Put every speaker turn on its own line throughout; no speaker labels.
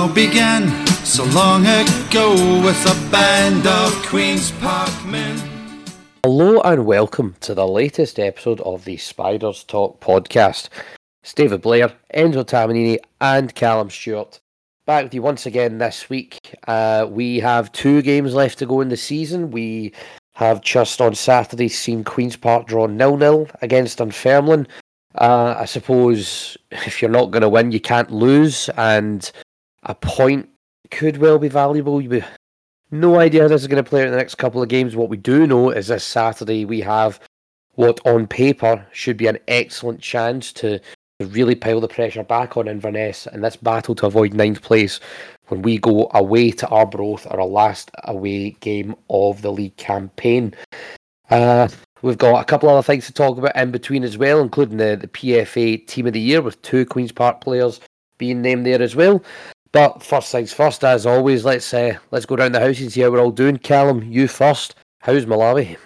all began so long ago with a band of Queen's Park men.
Hello and welcome to the latest episode of the Spiders Talk podcast. It's David Blair, Enzo Tamanini and Callum Stewart back with you once again this week. We have 2 games left to go in the season. We have just on Saturday seen Queen's Park draw 0-0 against Dunfermline. I suppose if you're not going to win, you can't lose, and a point could well be valuable. No idea how this is going to play out in the next couple of games. What we do know is this Saturday we have what on paper should be an excellent chance to really pile the pressure back on Inverness in this battle to avoid 9th place when we go away to Arbroath, our last away game of the league campaign. We've got a couple other things to talk about in between as well, including the PFA Team of the Year with 2 Queen's Park players being named there as well. But first things first, as always, let's go down the house and see how we're all doing. Callum, you first. How's Malawi?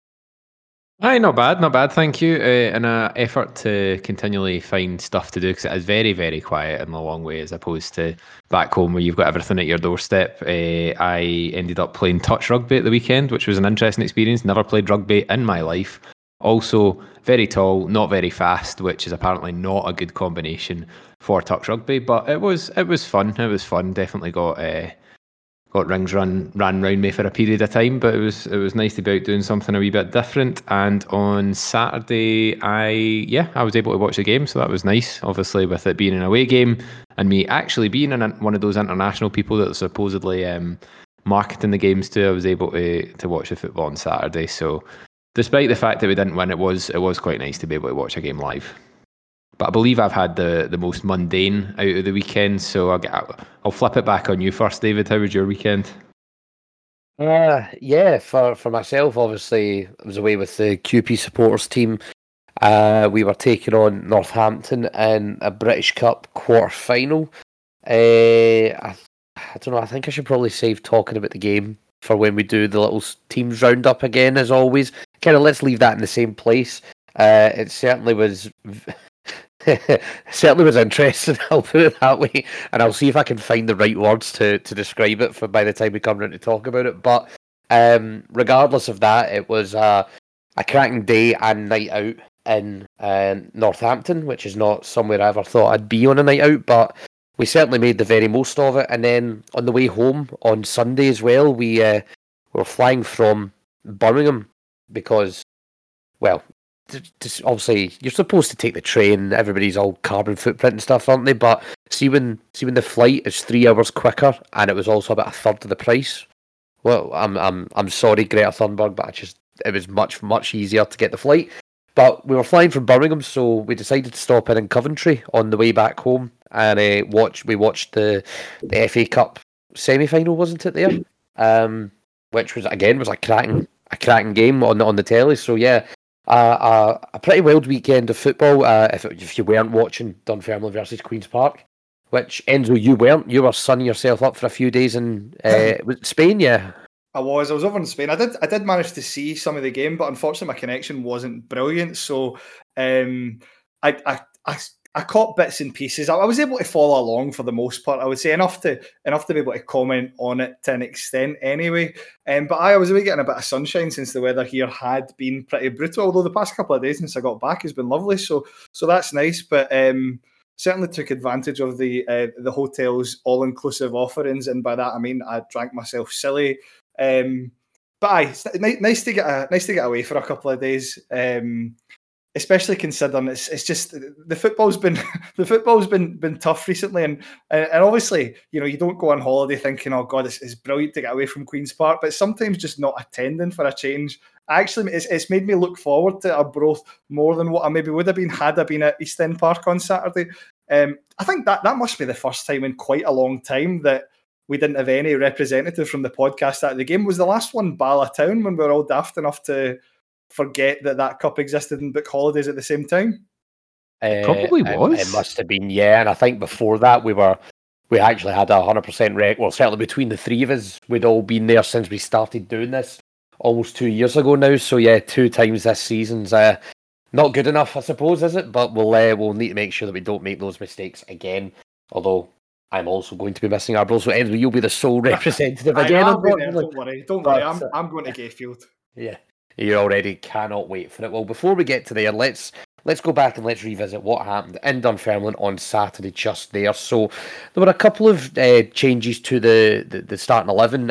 Aye, not bad, thank you. In an effort to continually find stuff to do, because it is very, very quiet in the long way as opposed to back home where you've got everything at your doorstep. I ended up playing touch rugby at the weekend, which was an interesting experience. Never played rugby in my life. Also, very tall, not very fast, which is apparently not a good combination for touch rugby. But it was fun. It was fun. Definitely got rings ran round me for a period of time, but it was nice to be out doing something a wee bit different. And on Saturday, I was able to watch the game, so that was nice. Obviously, with it being an away game and me actually being one of those international people that are supposedly marketing the games to, I was able to watch the football on Saturday. So, despite the fact that we didn't win, it was quite nice to be able to watch a game live. But I believe I've had the most mundane out of the weekend, so I'll flip it back on you first, David. How was your weekend?
For myself, obviously, I was away with the QP supporters team. We were taking on Northampton in a British Cup quarter-final. I don't know, I think I should probably save talking about the game for when we do the little teams roundup again, as always. Kind of let's leave that in the same place. It certainly was... certainly was interesting, I'll put it that way, and I'll see if I can find the right words to describe it for by the time we come around to talk about it. But regardless of that, it was a cracking day and night out in Northampton, which is not somewhere I ever thought I'd be on a night out, but we certainly made the very most of it. And then on the way home on Sunday as well, we were flying from Birmingham because, well, obviously you're supposed to take the train. Everybody's all carbon footprint and stuff, aren't they? But see when the flight is 3 hours quicker and it was also about a third of the price. Well, I'm sorry, Greta Thunberg, but it was much easier to get the flight. But we were flying from Birmingham, so we decided to stop in Coventry on the way back home and we watched the FA Cup semi-final, wasn't it there? Which was a cracking game on the telly. So yeah. A pretty wild weekend of football. If you weren't watching Dunfermline versus Queen's Park, which Enzo you weren't, you were sunning yourself up for a few days in Spain, yeah.
I was over in Spain. I did manage to see some of the game, but unfortunately my connection wasn't brilliant. So I caught bits and pieces. I was able to follow along for the most part. I would say enough to be able to comment on it to an extent anyway. But I was getting a bit of sunshine since the weather here had been pretty brutal. Although the past couple of days since I got back has been lovely. So that's nice. But certainly took advantage of the hotel's all-inclusive offerings, and by that I mean I drank myself silly. But aye, nice to get away for a couple of days. Especially considering it's just the football's been tough recently, and obviously you don't go on holiday thinking, oh god, it's brilliant to get away from Queen's Park, but sometimes just not attending for a change. Actually, it's made me look forward to Arbroath more than what I maybe would have been had I been at East End Park on Saturday. I think that must be the first time in quite a long time that we didn't have any representative from the podcast at the game. Was the last one Bala Town when we were all daft enough to forget that cup existed and book holidays at the same time?
Probably was.
It must have been, yeah. And I think before that we actually had 100% rec. Well, certainly between the three of us, we'd all been there since we started doing this almost 2 years ago now. So yeah, 2 times this season's not good enough, I suppose, is it? But we'll need to make sure that we don't make those mistakes again. Although I'm also going to be missing Arbroath, so Ainsworth, you'll be the sole representative
I
again.
know, I'll be there, don't worry. Don't worry,
But,
I'm going to Gayfield.
Yeah, you already cannot wait for it. Well, before we get to there, let's go back and let's revisit what happened in Dunfermline on Saturday just there. So there were a couple of changes to the starting 11.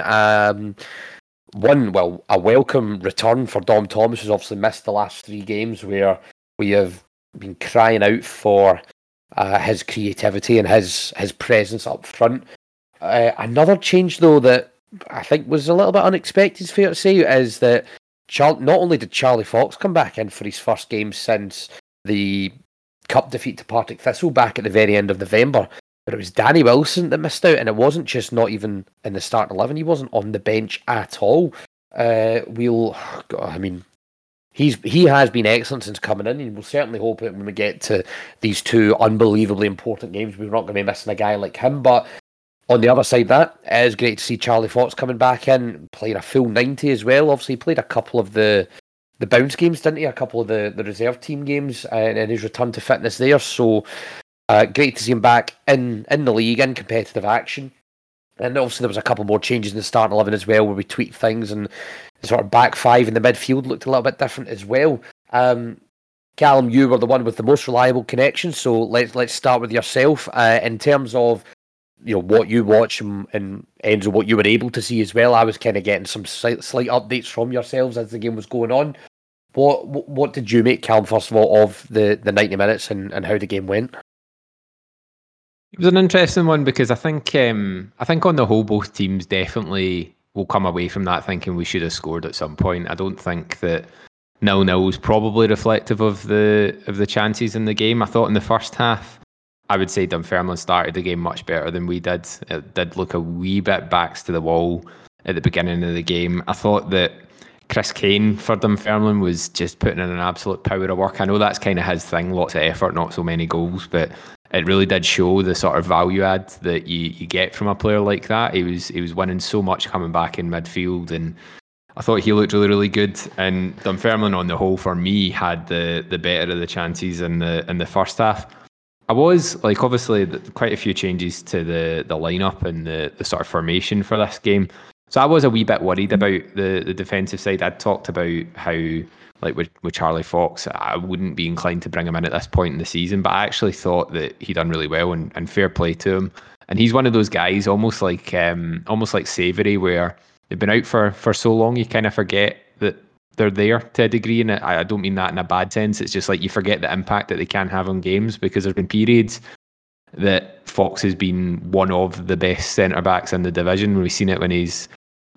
A welcome return for Dom Thomas, who's obviously missed the last 3 games, where we have been crying out for his creativity and his presence up front. Another change, though, that I think was a little bit unexpected, it's fair to say, is that not only did Charlie Fox come back in for his first game since the cup defeat to Partick Thistle back at the very end of November, but it was Danny Wilson that missed out, and it wasn't just not even in the starting 11. He wasn't on the bench at all. He has been excellent since coming in, and we'll certainly hope that when we get to these 2 unbelievably important games, we're not going to be missing a guy like him. But on the other side, that it is great to see Charlie Fox coming back in, playing a full 90 as well. Obviously, he played a couple of the bounce games, didn't he? A couple of the reserve team games, and his return to fitness there. So great to see him back in the league, in competitive action. And obviously there was a couple more changes in the starting 11 as well, where we tweaked things, and the sort of back 5 in the midfield looked a little bit different as well. Callum, you were the one with the most reliable connection, so let's start with yourself. In terms of what you watch and Enzo, what you were able to see as well. I was kind of getting some slight updates from yourselves as the game was going on. What did you make, Callum, first of all, of the 90 minutes and how the game went?
It was an interesting one because I think on the whole both teams definitely will come away from that thinking we should have scored at some point. I don't think that 0-0 was probably reflective of the chances in the game. I thought in the first half, I would say Dunfermline started the game much better than we did. It did look a wee bit backs to the wall at the beginning of the game. I thought that Chris Kane for Dunfermline was just putting in an absolute power of work. I know that's kind of his thing, lots of effort, not so many goals, but it really did show the sort of value add that you get from a player like that. He was winning so much coming back in midfield, and I thought he looked really, really good. And Dunfermline on the whole, for me, had the better of the chances in the first half. I was obviously quite a few changes to the lineup and the sort of formation for this game. So I was a wee bit worried about the defensive side. I'd talked about how, with Charlie Fox, I wouldn't be inclined to bring him in at this point in the season, but I actually thought that he'd done really well, and fair play to him. And he's one of those guys, almost like Savoury, where they've been out for so long, you kind of forget that they're there to a degree, and I don't mean that in a bad sense. It's just like you forget the impact that they can have on games, because there's been periods that Fox has been one of the best centre-backs in the division. We've seen it when he's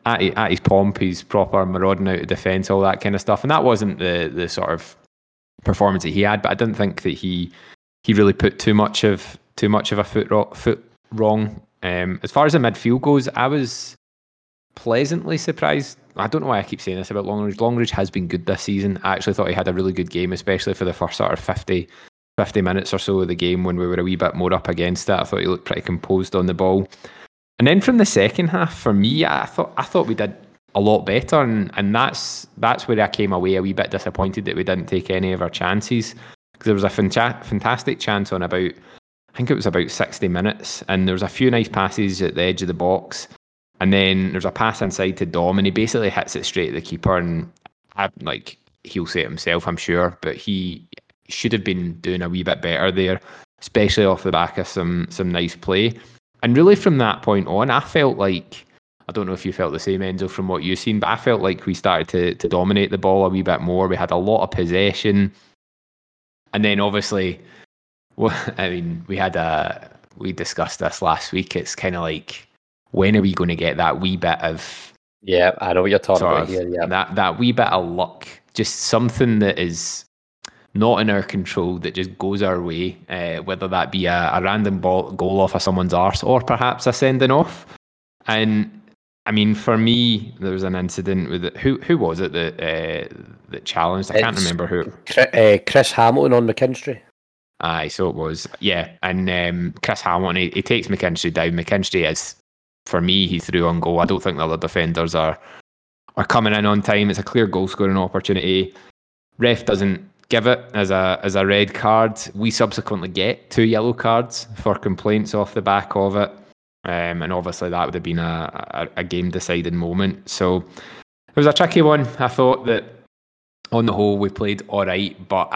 at his pomp, he's proper marauding out of defence, all that kind of stuff. And that wasn't the sort of performance that he had, but I didn't think that he really put too much of a foot wrong. As far as the midfield goes, I was pleasantly surprised. I don't know why I keep saying this about Longridge. Longridge has been good this season. I actually thought he had a really good game, especially for the first sort of 50 minutes or so of the game when we were a wee bit more up against it. I thought he looked pretty composed on the ball. And then from the second half, for me, I thought we did a lot better, and that's where I came away a wee bit disappointed that we didn't take any of our chances, because there was a fantastic chance on about 60 minutes, and there was a few nice passes at the edge of the box, and then there's a pass inside to Dom, and he basically hits it straight at the keeper, and he'll say it himself, I'm sure, but he should have been doing a wee bit better there, especially off the back of some nice play. And really from that point on, I felt like, I don't know if you felt the same, Enzo, from what you've seen, but I felt like we started to dominate the ball a wee bit more. We had a lot of possession. And then obviously, well, I mean, we discussed this last week. It's kind of like, when are we going to get that wee bit of...
Yeah, I know what you're talking about here. Yeah.
That wee bit of luck, just something that is not in our control, that just goes our way, whether that be a random goal off of someone's arse, or perhaps a sending off. And I mean, for me, there was an incident with who was it that challenged? I can't remember who.
Chris Hamilton on McKinstry.
Aye, so it was. Yeah, and Chris Hamilton, he takes McKinstry down. McKinstry is, for me, he threw on goal. I don't think the other defenders are coming in on time. It's a clear goal scoring opportunity. Ref doesn't give it as a red card. We subsequently get 2 yellow cards for complaints off the back of it. And obviously that would have been a game deciding moment. So it was a tricky one. I thought that on the whole we played all right, but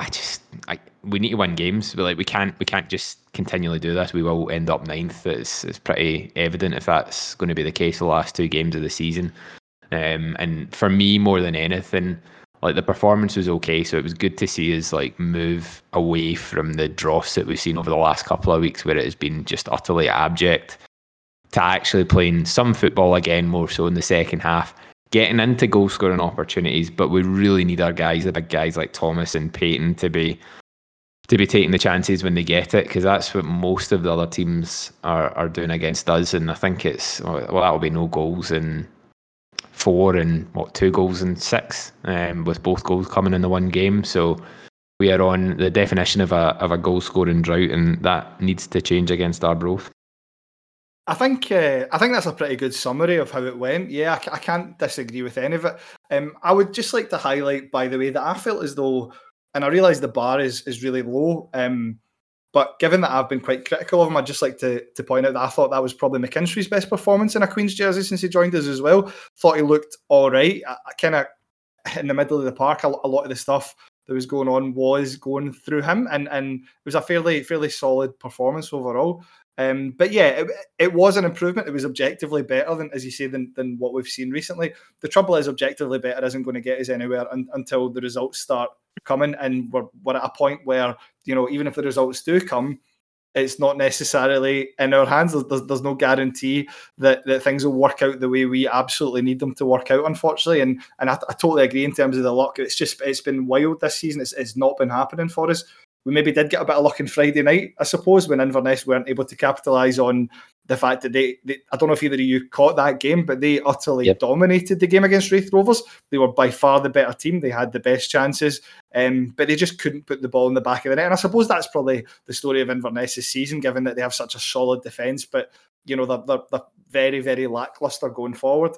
we need to win games. We can't just continually do this. We will end up 9th. It's pretty evident if that's going to be the case the last 2 games of the season. And for me, more than anything, like, the performance was okay, so it was good to see us like move away from the dross that we've seen over the last couple of weeks, where it has been just utterly abject, to actually playing some football again, more so in the second half, getting into goal scoring opportunities. But we really need our guys, the big guys like Thomas and Payton, to be taking the chances when they get it, because that's what most of the other teams are doing against us. And I think that'll be no goals in 4 and 2 goals in 6, with both goals coming in the one game. So we are on the definition of a goal scoring drought, and that needs to change against Arbroath.
I think that's a pretty good summary of how it went. Yeah, I can't disagree with any of it. I would just like to highlight, by the way, that I felt as though, and I realise the bar is really low, but given that I've been quite critical of him, I'd just like to point out that I thought that was probably McKinstry's best performance in a Queen's jersey since he joined us as well. Thought he looked all right. I kind of, in the middle of the park, a lot of the stuff that was going on was going through him, and it was a fairly solid performance overall. But yeah, it was an improvement. It was objectively better than, as you say, than what we've seen recently. The trouble is, objectively better isn't going to get us anywhere until the results start coming, and we're at a point where, you know, even if the results do come, it's not necessarily in our hands. There's no guarantee that things will work out the way we absolutely need them to work out, unfortunately. And I totally agree in terms of the luck. It's been wild this season. It's not been happening for us. We maybe did get a bit of luck on Friday night, I suppose, when Inverness weren't able to capitalise on the fact that they I don't know if either of you caught that game, but they utterly dominated the game against Wraith Rovers. They were by far the better team. They had the best chances, but they just couldn't put the ball in the back of the net. And I suppose that's probably the story of Inverness's season, given that they have such a solid defence, but, you know, they're very, very lacklustre going forward.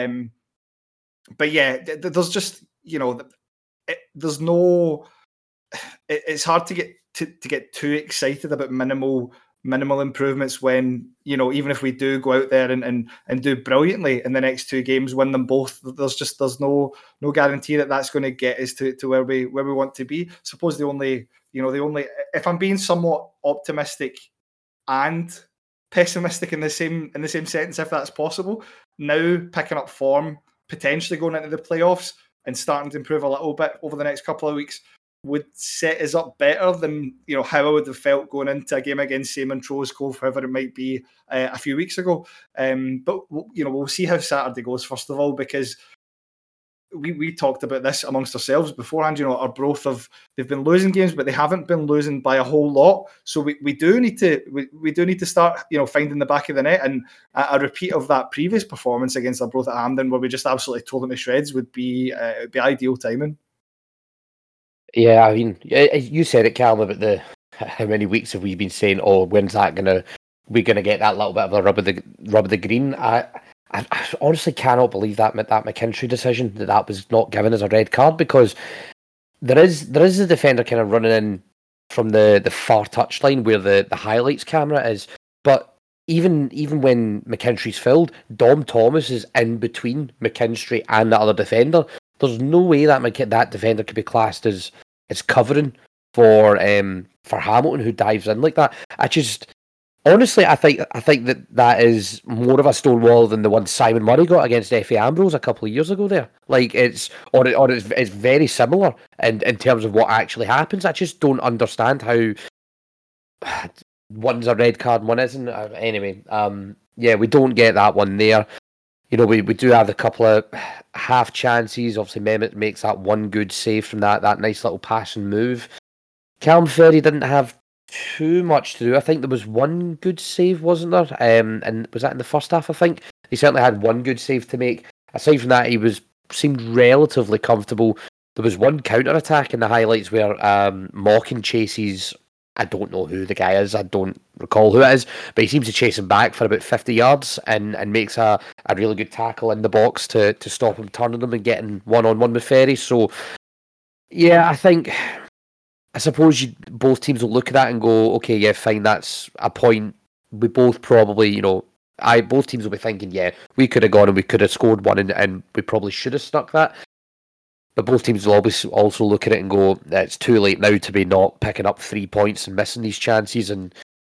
But yeah, there's just, you know, there's no... It's hard to get too excited about minimal improvements when, you know, even if we do go out there and do brilliantly in the next 2 games, win them both, there's no guarantee that that's going to get us to where we want to be. I suppose the only if I'm being somewhat optimistic and pessimistic in the same sentence, if that's possible, now picking up form, potentially going into the playoffs and starting to improve a little bit over the next couple of weeks would set us up better than, you know, how I would have felt going into a game against say Montrose Cove, however it might be, a few weeks ago. But you know, we'll see how Saturday goes first of all, because we talked about this amongst ourselves beforehand. You know, Arbroath they've been losing games, but they haven't been losing by a whole lot. So we do need to start, you know, finding the back of the net, and a repeat of that previous performance against Arbroath at Hampden, where we just absolutely tore them to shreds, would be ideal timing.
Yeah, I mean, you said it, Callum, about how many weeks have we been saying, oh, when's that we're gonna get that little bit of a rub of the green? I honestly cannot believe that McKinstry decision, that was not given as a red card, because there is a defender kind of running in from the far touchline where the highlights camera is, but even when McKinstry's filled, Dom Thomas is in between McKinstry and the other defender. There's no way that defender could be classed as covering for Hamilton, who dives in like that. Honestly, I think that is more of a stonewall than the one Simon Murray got against Effie Ambrose a couple of years ago. There, like it's very similar in terms of what actually happens. I just don't understand how one's a red card, one isn't. Anyway, yeah, we don't get that one there. You know, we do have a couple of half chances. Obviously, Mehmet makes that one good save from that nice little pass and move. Callum Ferry didn't have too much to do. I think there was one good save, wasn't there? And was that in the first half, I think? He certainly had one good save to make. Aside from that, he seemed relatively comfortable. There was one counter-attack in the highlights where Mockin chases... I don't know who the guy is. I don't recall who it is, but he seems to chase him back for about 50 yards and makes a really good tackle in the box to stop him turning them and getting one-on-one with Ferry. So, yeah, I think I suppose both teams will look at that and go, okay, yeah, fine, that's a point. We both probably, both teams will be thinking, yeah, we could have gone and we could have scored one, and we probably should have stuck that. But both teams will always also look at it and go, it's too late now to be not picking up 3 points and missing these chances. And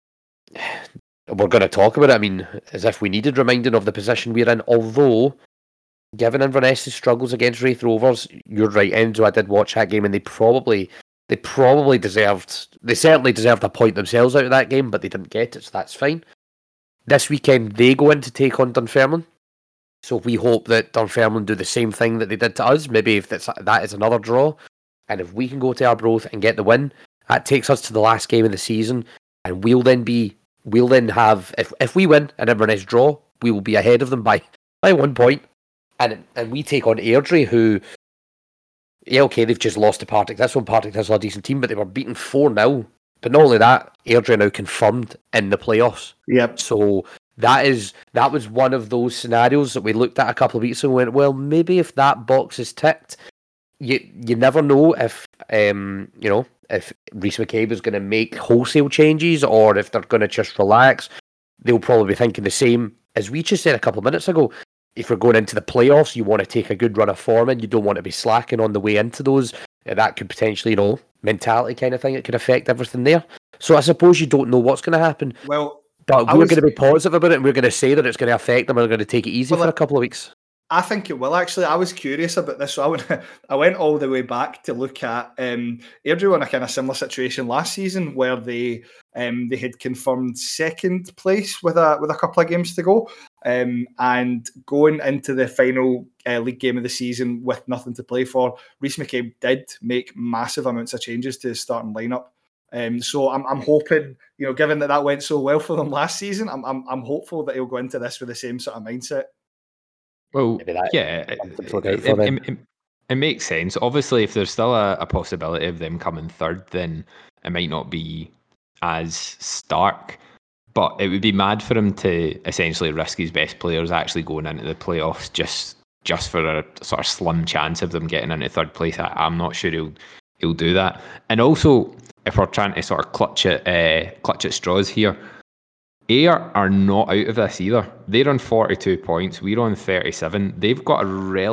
we're going to talk about it. I mean, as if we needed reminding of the position we're in. Although, given Inverness's struggles against Wraith Rovers, you're right, Enzo. I did watch that game, and they certainly deserved a point themselves out of that game, but they didn't get it, so that's fine. This weekend they go in to take on Dunfermline. So we hope that Dunfermline do the same thing that they did to us. Maybe if that is another draw, and if we can go to Arbroath and get the win, that takes us to the last game of the season, and we'll then have, if we win and Inverness draw, we will be ahead of them by 1 point, and we take on Airdrie, who, yeah, okay, they've just lost to Partick. This one, Partick is a decent team, but they were beaten 4-0. But not only that, Airdrie are now confirmed in the playoffs.
Yep.
So that was one of those scenarios that we looked at a couple of weeks ago and went, well, maybe if that box is ticked, you never know if if Rhys McCabe is going to make wholesale changes or if they're going to just relax. They'll probably be thinking the same as we just said a couple of minutes ago. If we're going into the playoffs, you want to take a good run of form and you don't want to be slacking on the way into those. That could potentially, mentality kind of thing. It could affect everything there. So I suppose you don't know what's going to happen.
Well,
but we're going to be positive about it, and we're going to say that it's going to affect them, and we're going to take it easy for a couple of weeks.
I think it will, actually. I was curious about this, so I went all the way back to look at Airdrie were in a kind of similar situation last season where they had confirmed second place with a couple of games to go, and going into the final league game of the season with nothing to play for, Rhys McCabe did make massive amounts of changes to his starting lineup. So I'm hoping, given that went so well for them last season, I'm hopeful that he'll go into this with the same sort of mindset.
Well, yeah, it makes sense. Obviously, if there's still a possibility of them coming third, then it might not be as stark. But it would be mad for him to essentially risk his best players actually going into the playoffs just for a sort of slim chance of them getting into third place. I'm not sure he'll do that. And also, if we're trying to sort of clutch at straws here, Ayr are not out of this either. They're on 42 points. We're on 37. They've got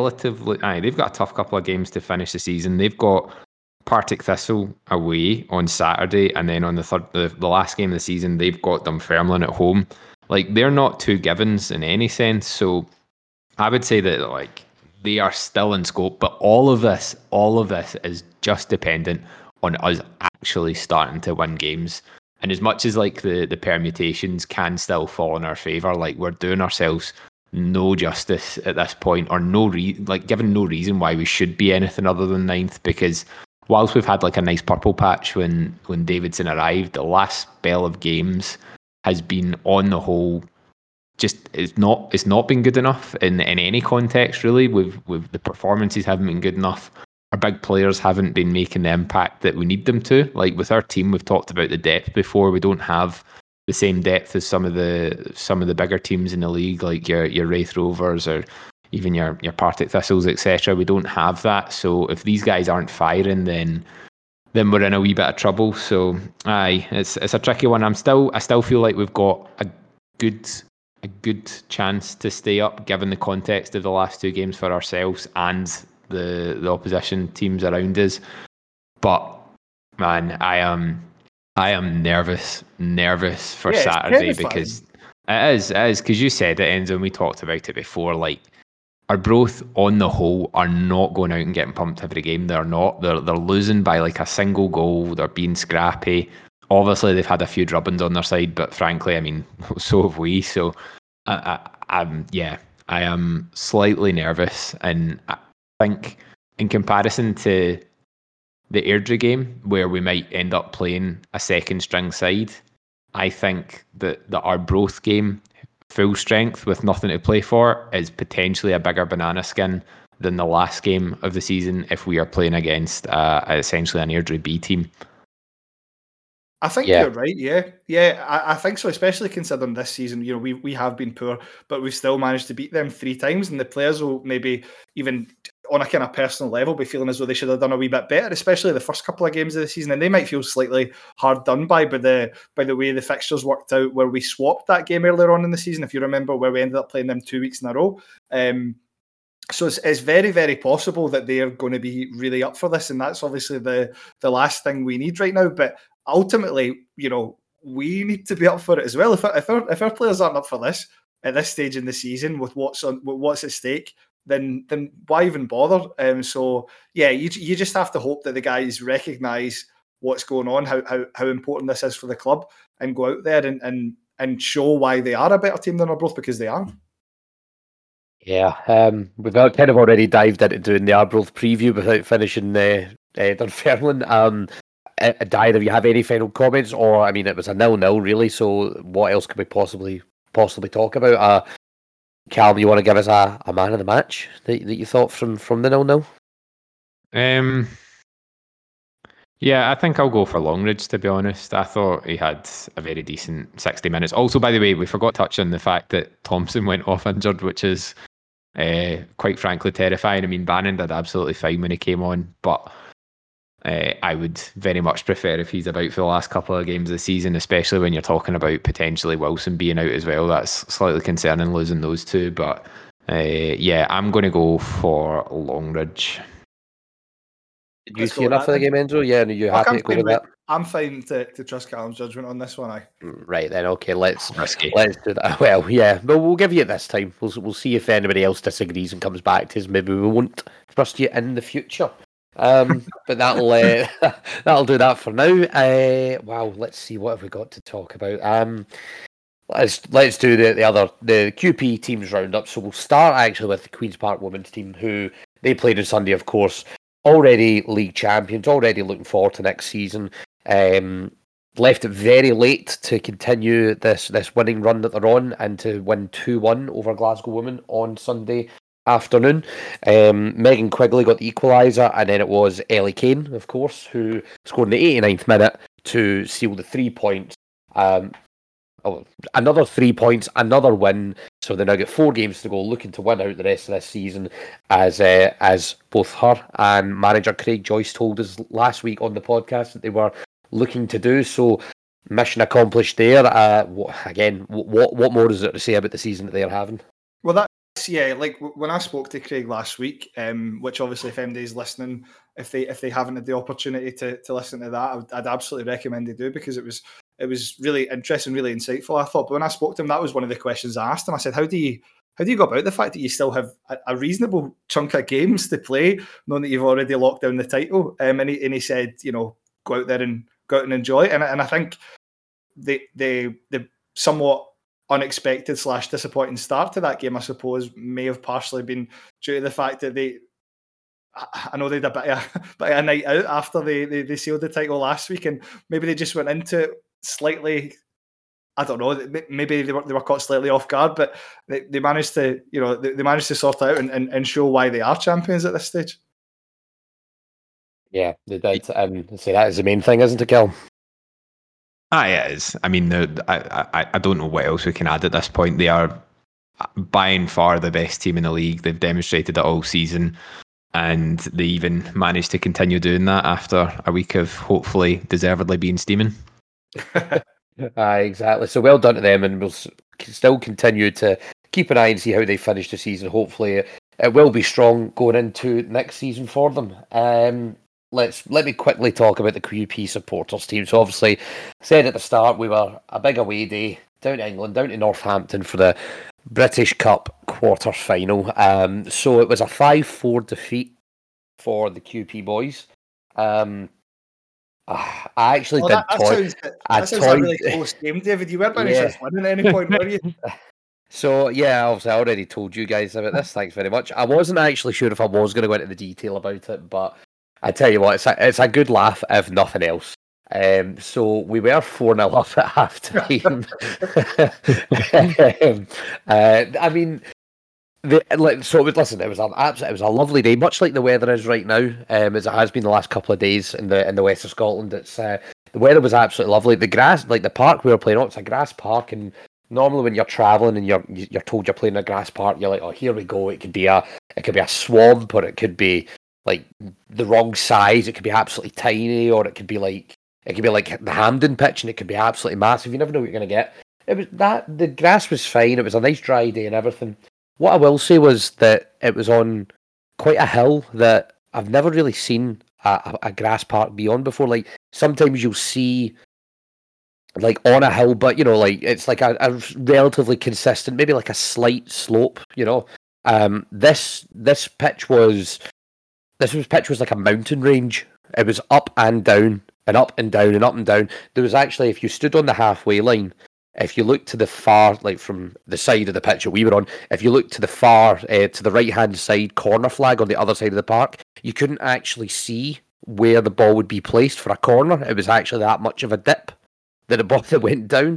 a tough couple of games to finish the season. They've got Partick Thistle away on Saturday, and then on the last game of the season, they've got Dunfermline at home. Like, they're not two givens in any sense. So I would say that they are still in scope, but all of this is just dependent on us actually starting to win games. And as much as the permutations can still fall in our favour, we're doing ourselves no justice at this point, or given no reason why we should be anything other than ninth. Because whilst we've had a nice purple patch when Davidson arrived, the last spell of games has been, on the whole, it's not been good enough in any context really. With the performances haven't been good enough. Our big players haven't been making the impact that we need them to. With our team, we've talked about the depth before. We don't have the same depth as some of the bigger teams in the league, like your Wraith Rovers or even your Partick Thistles, etc. We don't have that. So if these guys aren't firing, then we're in a wee bit of trouble. So it's a tricky one. I still feel like we've got a good chance to stay up, given the context of the last two games for ourselves and the opposition teams around us. But man, I am nervous for Saturday, because it is because you said it, Enzo, and we talked about it before. Arbroath on the whole are not going out and getting pumped every game. They're not. They're losing by a single goal. They're being scrappy. Obviously, they've had a few drubbings on their side, but frankly, I mean, so have we. So I am slightly nervous, and I think in comparison to the Airdrie game, where we might end up playing a second string side, I think that the Arbroath game, full strength with nothing to play for, is potentially a bigger banana skin than the last game of the season if we are playing against essentially an Airdrie B team.
I think you're right. Yeah, I think so. Especially considering this season, we have been poor, but we've still managed to beat them 3 times, and the players will maybe even on a kind of personal level, be feeling as though they should have done a wee bit better, especially the first couple of games of the season, and they might feel slightly hard done by the way the fixtures worked out, where we swapped that game earlier on in the season, if you remember, where we ended up playing them 2 weeks in a row. So it's very, very possible that they are going to be really up for this, and that's obviously the last thing we need right now. But ultimately, we need to be up for it as well. If our players aren't up for this at this stage in the season with what's at stake, then why even bother? So yeah, you just have to hope that the guys recognise what's going on, how important this is for the club, and go out there and show why they are a better team than Arbroath, because they are.
Yeah, we've kind of already dived into doing the Arbroath preview without finishing Dunfermline. Dyer, do you have any final comments? Or, I mean, it was a 0-0 really, so what else could we possibly talk about? Cal, you want to give us a man of the match that you thought from the 0-0?
Yeah, I think I'll go for Longridge, to be honest. I thought he had a very decent 60 minutes. Also, by the way, we forgot to touch on the fact that Thompson went off injured, which is quite frankly terrifying. I mean, Bannon did absolutely fine when he came on, but I would very much prefer if he's about for the last couple of games of the season, especially when you're talking about potentially Wilson being out as well. That's slightly concerning, losing those two. But yeah, I'm going to go for Longridge.
Did you see enough of the game, Enzo? Yeah, are you happy to go with that?
I'm fine to trust Callum's judgment on this one.
Right then, okay, let's do that. Well, yeah, but we'll give you it this time. We'll see if anybody else disagrees and comes back to us. Maybe we won't trust you in the future. But that'll do that for now. Wow, let's see, what have we got to talk about. Let's do the QP teams roundup. So we'll start actually with the Queen's Park women's team, who they played on Sunday, of course. Already league champions, already looking forward to next season. Left it very late to continue this winning run that they're on, and to win 2-1 over Glasgow Women on Sunday afternoon. Megan Quigley got the equaliser, and then it was Ellie Kane, of course, who scored in the 89th minute to seal the 3 points. Another 3 points, another win. So they now get 4 games to go, looking to win out the rest of this season, as both her and manager Craig Joyce told us last week on the podcast that they were looking to do. So mission accomplished there. What more is there to say about the season that they're having?
Well, that's, yeah, like when I spoke to Craig last week, which obviously if anybody's listening, if they haven't had the opportunity to listen to that, I'd absolutely recommend they do, because it was really interesting, really insightful, I thought. But when I spoke to him, that was one of the questions I asked him. I said, how do you go about the fact that you still have a reasonable chunk of games to play, knowing that you've already locked down the title? And he said, go out there and enjoy it. And I think the somewhat unexpected / disappointing start to that game, I suppose, may have partially been due to the fact that I know they had a bit of a night out after they sealed the title last week, and maybe they just went into it slightly, I don't know, maybe they were caught slightly off guard, but they managed to, they managed to sort out and show why they are champions at this stage.
Yeah, they did, and so that is the main thing, isn't it, Kel?
Yeah, it is. I mean, I don't know what else we can add at this point. They are by and far the best team in the league. They've demonstrated it all season, and they even managed to continue doing that after a week of hopefully deservedly being steaming.
Exactly. So well done to them, and we'll still continue to keep an eye and see how they finish the season. Hopefully, it will be strong going into next season for them. Let me quickly talk about the QP supporters team. So obviously, said at the start, we were a big away day down to England, down to Northampton for the British Cup quarter final. So it was a 5-4 defeat for the QP boys. I actually did toy.
That sounds a really close game, David. You weren't managing to win at any point, were you?
So yeah, obviously I already told you guys about this. Thanks very much. I wasn't actually sure if I was going to go into the detail about it, but I tell you what, it's a good laugh if nothing else. So we were 4-0 up at half time. I mean, it was a lovely day, much like the weather is right now, as it has been the last couple of days in the west of Scotland. It's the weather was absolutely lovely. The grass, like the park we were playing on, it's a grass park, and normally when you're traveling and you're told you're playing a grass park, you're like, oh, here we go. It could be a swamp, or it could be like the wrong size. It could be absolutely tiny, or it could be like the Hampden pitch, and it could be absolutely massive. You never know what you're going to get. The grass was fine. It was a nice dry day and everything. What I will say was that it was on quite a hill that I've never really seen a grass park be on before. Like sometimes you'll see like on a hill, but like it's like a relatively consistent, maybe like a slight slope. This pitch was like a mountain range. It was up and down and up and down and up and down. There was actually, if you stood on the halfway line, if you look to the far, like from the side of the pitch that we were on, if you look to the far, to the right-hand side corner flag on the other side of the park, you couldn't actually see where the ball would be placed for a corner. It was actually that much of a dip that the ball that went down.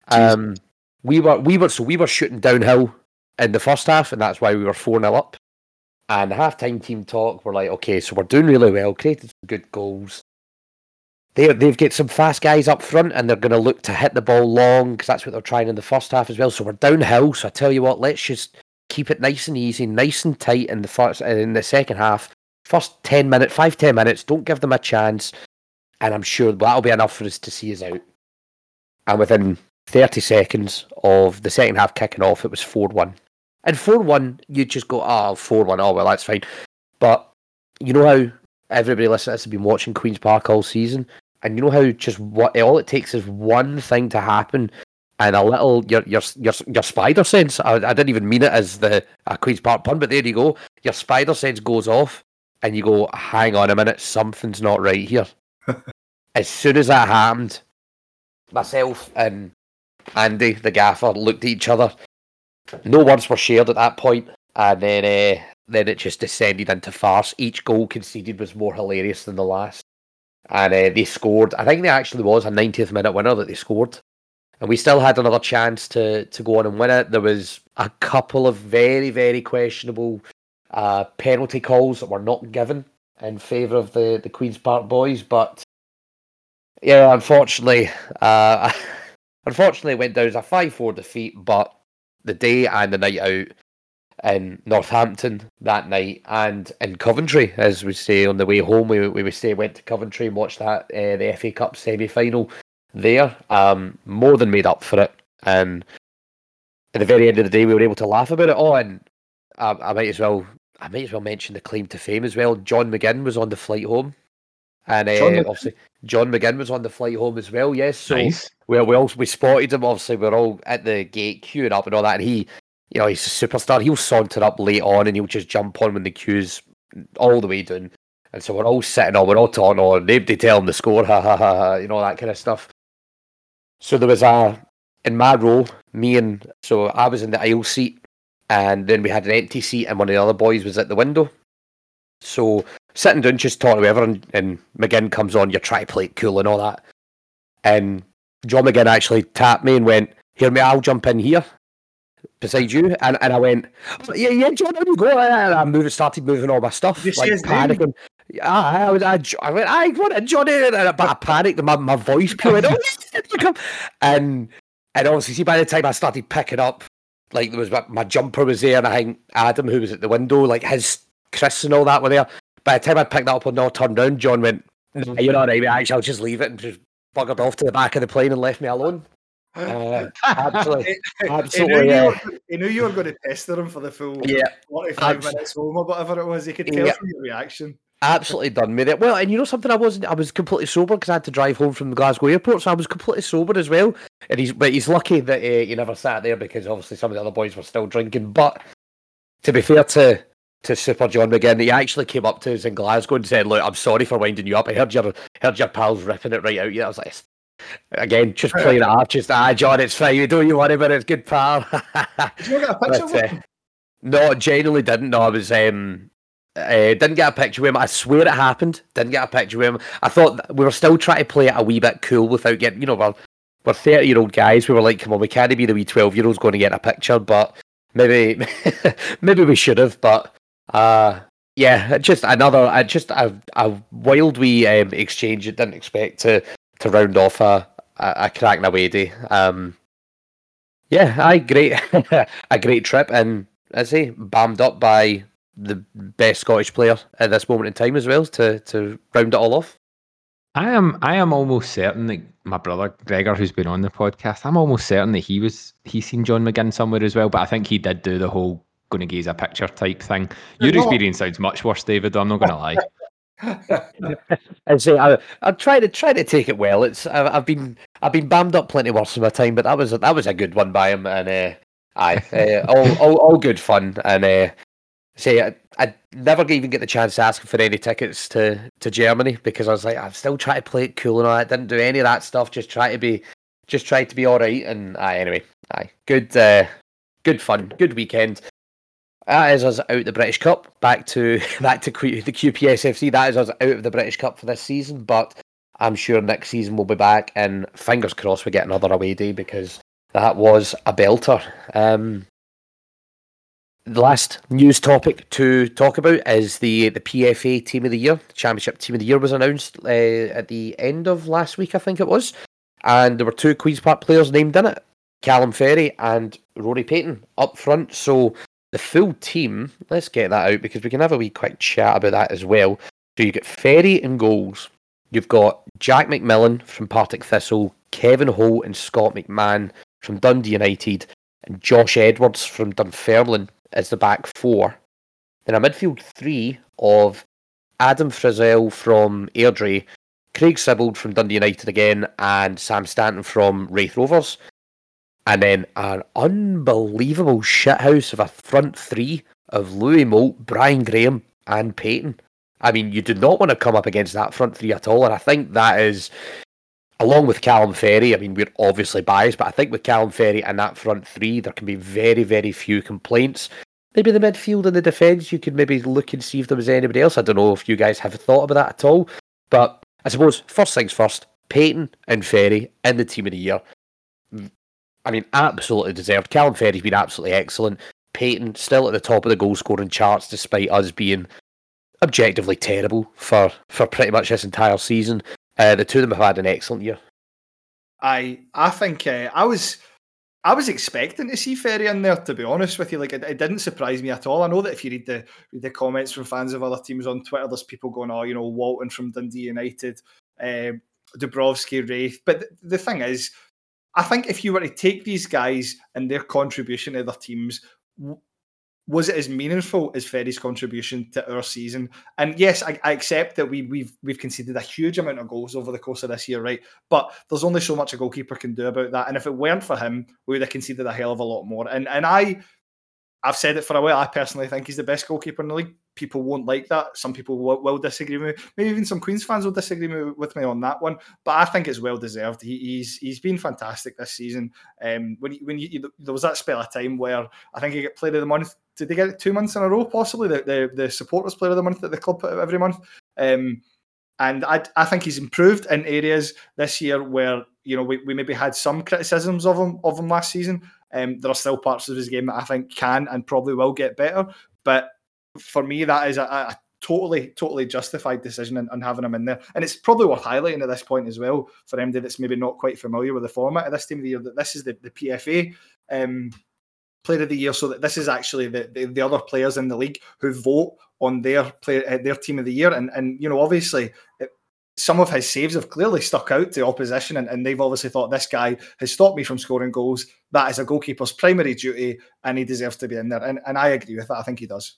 We were shooting downhill in the first half, and that's why we were 4-0 up. And the half-time team talk, we're like, okay, so we're doing really well, created some good goals. They've got some fast guys up front, and they're going to look to hit the ball long, because that's what they're trying in the first half as well. So we're downhill. So I tell you what, let's just keep it nice and easy, nice and tight in the second half. First 10 minutes, don't give them a chance, and I'm sure that'll be enough for us to see us out. And within 30 seconds of the second half kicking off, it was 4-1. And 4-1, you just go, 4-1, oh well, that's fine. But you know how everybody listening to this has been watching Queen's Park all season, and you know how just all it takes is one thing to happen, and a little your spider sense. I didn't even mean it as a Queen's Park pun, but there you go. Your spider sense goes off, and you go, hang on a minute, something's not right here. As soon as that happened, myself and Andy, the gaffer, looked at each other. No words were shared at that point, and then it just descended into farce. Each goal conceded was more hilarious than the last. And they scored. I think there actually was a 90th minute winner that they scored. And we still had another chance to go on and win it. There was a couple of very, very questionable penalty calls that were not given in favour of the Queen's Park boys. But yeah, unfortunately, it went down as a 5-4 defeat. But the day and the night out in Northampton that night, and in Coventry, as we say on the way home, we went to Coventry and watched that the FA Cup semi-final there. More than made up for it, and at the very end of the day, we were able to laugh about it. Oh, and I might as well mention the claim to fame as well. John McGinn was on the flight home, and obviously John McGinn was on the flight home as well. Yes, so nice. we spotted him. Obviously, we're all at the gate queuing up and all that, and he. He's a superstar. He'll saunter up late on, and he'll just jump on when the queue's all the way down. And so we're all sitting on, we're all talking on. They tell him the score, ha ha ha, that kind of stuff. So there was in my row, so I was in the aisle seat, and then we had an empty seat, and one of the other boys was at the window. So sitting down, just talking to whoever, and McGinn comes on, you're trying to play it cool and all that. And John McGinn actually tapped me and went, "Here, mate, I'll jump in here beside you," and I went, yeah, John, how do you go? And I started moving all my stuff, like panicking. I went, I want it, Johnny, but I panicked, and my voice went, and obviously, see, by the time I started picking up, like there was my jumper was there, and I think Adam, who was at the window, like Chris and all that were there. By the time I picked that up and all turned round, John went, "No, you're all right, mate. Actually, I'll just leave it," and just buggered off to the back of the plane and left me alone. Absolutely.
He knew you were going to pester him for the full 45 minutes home or whatever it was. He could tell from your reaction.
Absolutely done with it. Well, and you know something, I was completely sober because I had to drive home from the Glasgow airport, so I was completely sober as well. And he's lucky that he never sat there, because obviously some of the other boys were still drinking. But to be fair to Super John McGinn, he actually came up to us in Glasgow and said, "Look, I'm sorry for winding you up. I heard your pals ripping it right out." Yeah, I was like, again, just playing it off. Just John, it's fine. You don't you worry about it. It's good, pal.
Did you get a picture with him?
No, genuinely didn't. No, I was didn't get a picture with him. I swear it happened. Didn't get a picture with him. I thought we were still trying to play it a wee bit cool without getting. We're 30-year-old guys. We were like, come on, we can't be the wee 12-year-olds going to get a picture. But maybe we should have. But yeah, just a wild wee exchange. I didn't expect to round off a cracking away day. Yeah, great, a great trip, and I say bammed up by the best Scottish player at this moment in time as well to round it all off.
I am almost certain that my brother Gregor, who's been on the podcast, I'm almost certain that he's seen John McGinn somewhere as well. But I think he did do the whole "going to gaze a picture" type thing. Your experience sounds much worse, David. I'm not going to lie.
And say I try to take it well. I've been bammed up plenty worse in my time, but that was a good one by him, and all good fun. And I never even get the chance to ask him for any tickets to Germany because I was like, I'm still trying to play it cool and all that. Didn't do any of that stuff. Just try to be all right. And anyway, good fun, good weekend. That is us out the British Cup. Back to the QPSFC. That is us out of the British Cup for this season. But I'm sure next season we'll be back, and fingers crossed we get another away day because that was a belter. The last news topic to talk about is the PFA Team of the Year. The Championship Team of the Year was announced at the end of last week, I think it was, and there were two Queen's Park players named in it: Callum Ferry and Rory Payton up front. So the full team, let's get that out because we can have a wee quick chat about that as well. So you get Ferry in goals. You've got Jack McMillan from Partick Thistle, Kevin Holt and Scott McMahon from Dundee United, and Josh Edwards from Dunfermline as the back four. Then a midfield three of Adam Frizzell from Airdrie, Craig Sibbald from Dundee United again, and Sam Stanton from Wraith Rovers. And then an unbelievable shithouse of a front three of Louis Moult, Brian Graham, and Payton. I mean, you do not want to come up against that front three at all, and I think that is, along with Callum Ferry, I mean, we're obviously biased, but I think with Callum Ferry and that front three, there can be very, very few complaints. Maybe the midfield and the defence, you could maybe look and see if there was anybody else. I don't know if you guys have thought about that at all, but I suppose, first things first, Payton and Ferry in the Team of the Year. I mean, absolutely deserved. Callum Ferry's been absolutely excellent. Payton still at the top of the goal scoring charts, despite us being objectively terrible for pretty much this entire season. The two of them have had an excellent year.
I think I was expecting to see Ferry in there, to be honest with you. Like, it didn't surprise me at all. I know that if you read the comments from fans of other teams on Twitter, there's people going, "Oh, you know, Walton from Dundee United, Dubrovsky, Wraith." But the thing is, I think if you were to take these guys and their contribution to their teams, was it as meaningful as Ferry's contribution to our season? And yes, I accept that we've conceded a huge amount of goals over the course of this year, right? But there's only so much a goalkeeper can do about that. And if it weren't for him, we would have conceded a hell of a lot more. And I've said it for a while. I personally think he's the best goalkeeper in the league. People won't like that. Some people will disagree with me. Maybe even some Queens fans will disagree with me on that one. But I think it's well deserved. He's been fantastic this season. There was that spell of time where I think he got Player of the Month. Did they get it 2 months in a row? Possibly the Supporters Player of the Month that the club put out every month. And I think he's improved in areas this year where, you know, we maybe had some criticisms of him last season. There are still parts of his game that I think can and probably will get better. But for me, that is a totally justified decision and having him in there. And it's probably worth highlighting at this point as well for MD that's maybe not quite familiar with the format of this Team of the Year, that this is the PFA Player of the Year, so that this is actually the other players in the league who vote on their Team of the Year. And you know, obviously, some of his saves have clearly stuck out to opposition, and they've obviously thought, this guy has stopped me from scoring goals. That is a goalkeeper's primary duty, and he deserves to be in there. And I agree with that. I think he does.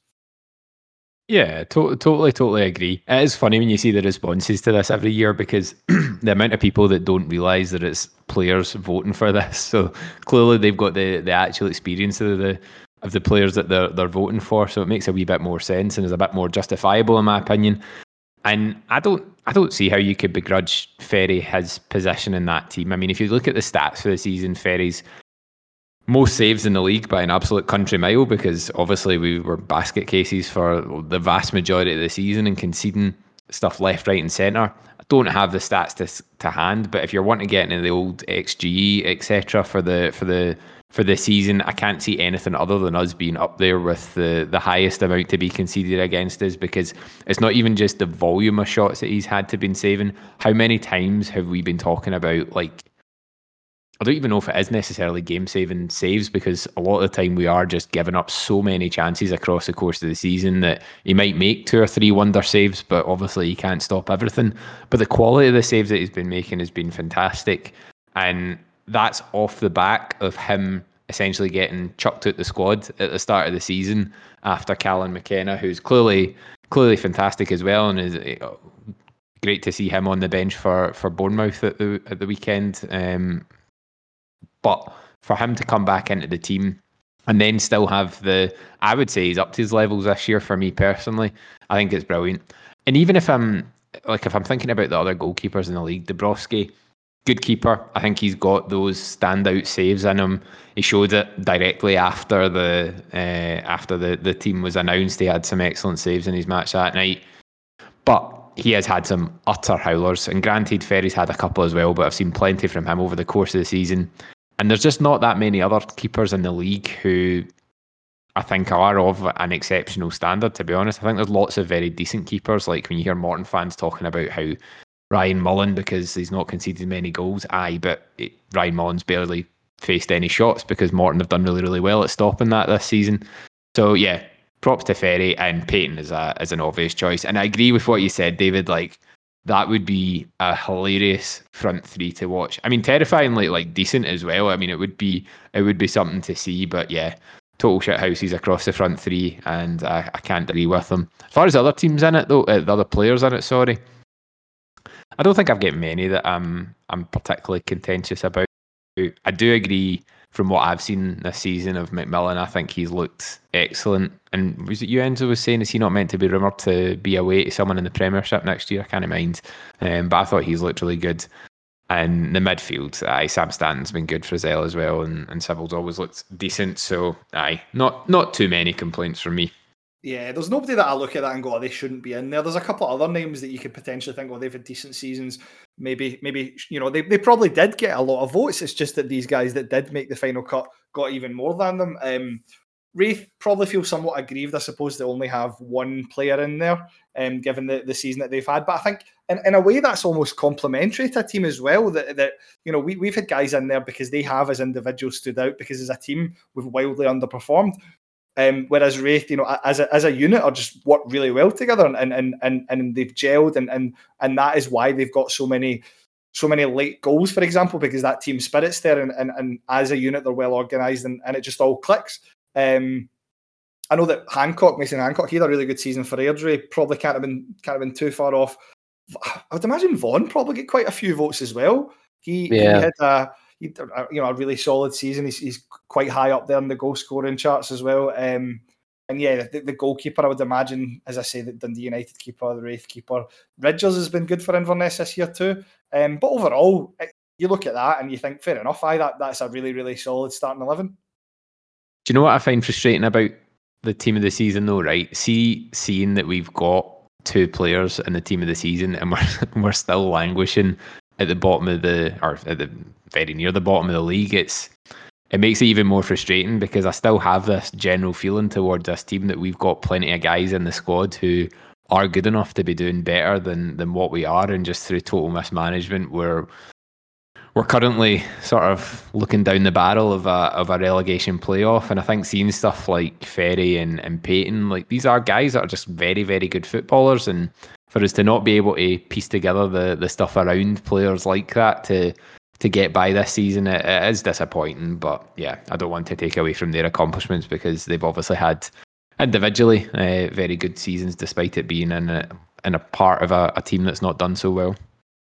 Yeah, totally agree. It is funny when you see the responses to this every year, because the amount of people that don't realise that it's players voting for this. So clearly they've got the actual experience of the players that they're voting for. So it makes a wee bit more sense and is a bit more justifiable, in my opinion. And I don't see how you could begrudge Ferry his position in that team. I mean, if you look at the stats for the season, Ferry's most saves in the league by an absolute country mile, because obviously we were basket cases for the vast majority of the season and conceding stuff left, right and centre. I don't have the stats to hand, but if you're wanting to get into the old XG, etc. for the season, I can't see anything other than us being up there with the highest amount to be conceded against us, because it's not even just the volume of shots that he's had to been saving. How many times have we been talking about, like, I don't even know if it is necessarily game-saving saves, because a lot of the time we are just giving up so many chances across the course of the season that he might make 2 or 3 wonder saves, but obviously he can't stop everything. But the quality of the saves that he's been making has been fantastic, and that's off the back of him essentially getting chucked out the squad at the start of the season after Callum McKenna, who's clearly fantastic as well, and is great to see him on the bench for Bournemouth at the weekend. But for him to come back into the team and then still have I would say he's up to his levels this year for me personally. I think it's brilliant. And even if I'm thinking about the other goalkeepers in the league, Dabrowski, good keeper. I think he's got those standout saves in him. He showed it directly after the team was announced. He had some excellent saves in his match that night. But he has had some utter howlers. And granted, Ferry's had a couple as well, but I've seen plenty from him over the course of the season. And there's just not that many other keepers in the league who I think are of an exceptional standard, to be honest. I think there's lots of very decent keepers. Like when you hear Morton fans talking about how Ryan Mullen, because he's not conceded many goals, but Ryan Mullen's barely faced any shots because Morton have done really, really well at stopping that this season. So yeah, props to Ferry, and Payton is an obvious choice. And I agree with what you said, David. Like, that would be a hilarious front three to watch. I mean, terrifyingly like decent as well. I mean, it would be something to see. But yeah, total shithouses across the front three, and I can't agree with them. As far as the other teams in it, though, the other players in it, sorry, I don't think I've got many that I'm particularly contentious about. I do agree from what I've seen this season of McMillan. I think he's looked excellent. And was it you, Enzo, was saying, is he not meant to be rumoured to be away to someone in the Premiership next year? I can't mind. But I thought he's looked really good. And the midfield, Sam Stanton's been good for Zell as well, and Sybil's always looked decent. So not too many complaints from me.
Yeah, there's nobody that I look at that and go, oh, they shouldn't be in there. There's a couple of other names that you could potentially think, well, they've had decent seasons. Maybe they probably did get a lot of votes. It's just that these guys that did make the final cut got even more than them. Wraith probably feels somewhat aggrieved, I suppose, to only have one player in there, given the season that they've had. But I think in a way that's almost complimentary to a team as well. That we've had guys in there because they have as individuals stood out, because as a team we've wildly underperformed. Whereas Wraith, as a unit, are just worked really well together, and they've gelled, and that is why they've got so many late goals, for example, because that team spirit's there, and as a unit they're well organised, and it just all clicks. I know that Mason Hancock, he had a really good season for Airdrie. Probably can't have been too far off. I would imagine Vaughan probably get quite a few votes as well. He had a really solid season. He's quite high up there in the goal scoring charts as well. And yeah, the goalkeeper, I would imagine, as I say, the Dundee United keeper, the Wraith keeper, Ridgers has been good for Inverness this year too. But overall, you look at that and you think, fair enough, that's a really, really solid starting 11.
Do you know what I find frustrating about the team of the season though, right? Seeing that we've got 2 players in the team of the season and we're still languishing at the bottom of very near the bottom of the league, it makes it even more frustrating, because I still have this general feeling towards this team that we've got plenty of guys in the squad who are good enough to be doing better than what we are, and just through total mismanagement we're currently sort of looking down the barrel of a relegation playoff. And I think seeing stuff like Ferry and Payton, like, these are guys that are just very, very good footballers, and for us to not be able to piece together the stuff around players like that to get by this season, it is disappointing. But yeah, I don't want to take away from their accomplishments, because they've obviously had individually very good seasons, despite it being in a part of a team that's not done so well.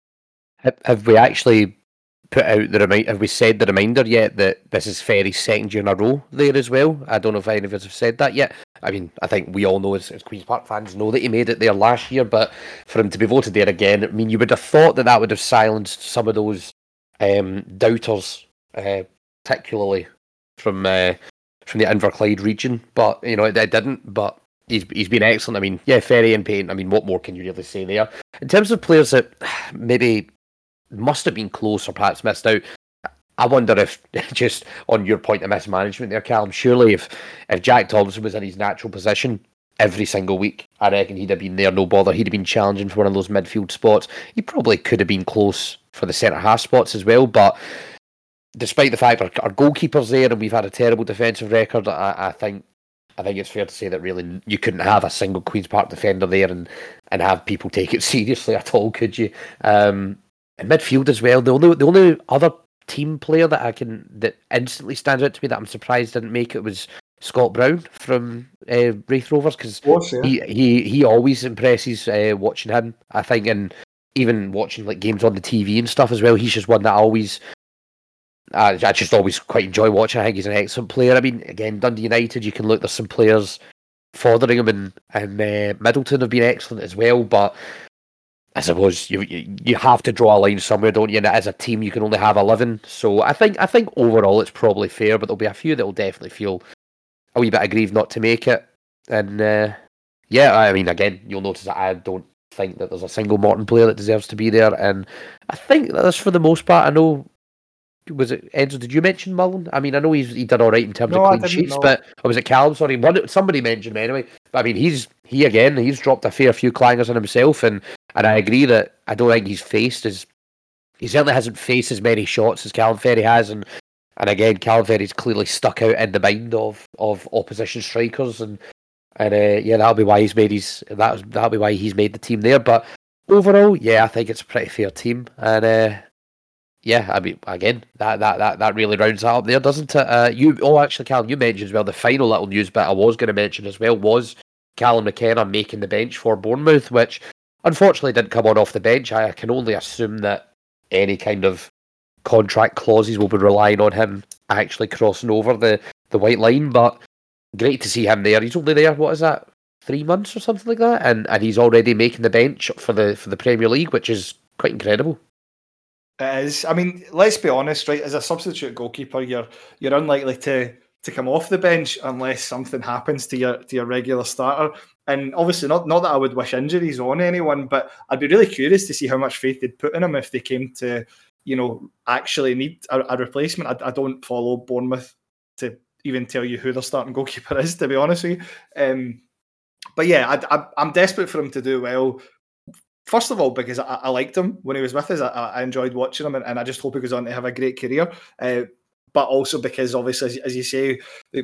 Have we actually put out have we said the reminder yet that this is Ferry's second year in a row there as well? I don't know if any of us have said that yet. I mean, I think we all know as Queen's Park fans know that he made it there last year, but for him to be voted there again, I mean, you would have thought that would have silenced some of those doubters, particularly from the Inverclyde region, but it didn't. But he's been excellent. I mean, yeah, Ferry and Payne. I mean, what more can you really say there? In terms of players that maybe must have been close or perhaps missed out, I wonder if, just on your point of mismanagement there, Callum, surely if Jack Thompson was in his natural position every single week, I reckon he'd have been there, no bother. He'd have been challenging for one of those midfield spots. He probably could have been close for the centre-half spots as well, but despite the fact our goalkeeper's there and we've had a terrible defensive record, I think it's fair to say that really you couldn't have a single Queen's Park defender there and have people take it seriously at all, could you? And midfield as well. The only other team player that instantly stands out to me that I'm surprised didn't make it was Scott Brown from Wraith Rovers, because he always impresses watching him, I think, and even watching like games on the TV and stuff as well. He's just one that I just always quite enjoy watching. I think he's an excellent player. I mean, again, Dundee United, you can look, there's some players Fotheringham and Middleton have been excellent as well, but I suppose you have to draw a line somewhere, don't you? And as a team, you can only have 11. So I think overall it's probably fair, but there'll be a few that will definitely feel a wee bit aggrieved not to make it. And I mean, again, you'll notice that I don't think that there's a single Morton player that deserves to be there, and I think that's for the most part. I know, was it Enzo? Did you mention Mullen? I mean, I know he did all right in terms of clean sheets, but was it Callum? Sorry, somebody mentioned him anyway. But I mean, he's dropped a fair few clangers on himself, and I agree that I don't think he certainly hasn't faced as many shots as Callum Ferry has, and again, Callum Ferry's clearly stuck out in the mind of opposition strikers, and that'll be why he's made the team there. But overall, I think it's a pretty fair team, and I mean, again, that really rounds that up there, doesn't it? Actually, Callum, you mentioned as well the final little news bit I was going to mention as well was Callum McKenna making the bench for Bournemouth, which unfortunately didn't come on off the bench. I can only assume that any kind of contract clauses will be relying on him actually crossing over the white line, but great to see him there. He's only there, what is that, 3 months or something like that, and he's already making the bench for the Premier League, which is quite incredible.
It is. I mean, let's be honest, right? As a substitute goalkeeper, you're unlikely to come off the bench unless something happens to your regular starter. And obviously, not that I would wish injuries on anyone, but I'd be really curious to see how much faith they'd put in him if they came to, actually need a replacement. I don't follow Bournemouth to even tell you who their starting goalkeeper is, to be honest with you. But yeah, I'm desperate for him to do well. First of all, because I liked him when he was with us. I enjoyed watching him, and I just hope he goes on to have a great career. But also because, obviously, as you say,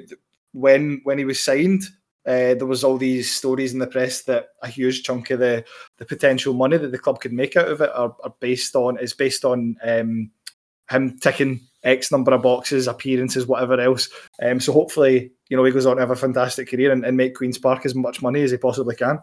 when he was signed, there was all these stories in the press that a huge chunk of the potential money that the club could make out of it is based on him ticking X number of boxes, appearances, whatever else. So hopefully, he goes on to have a fantastic career and make Queen's Park as much money as he possibly can.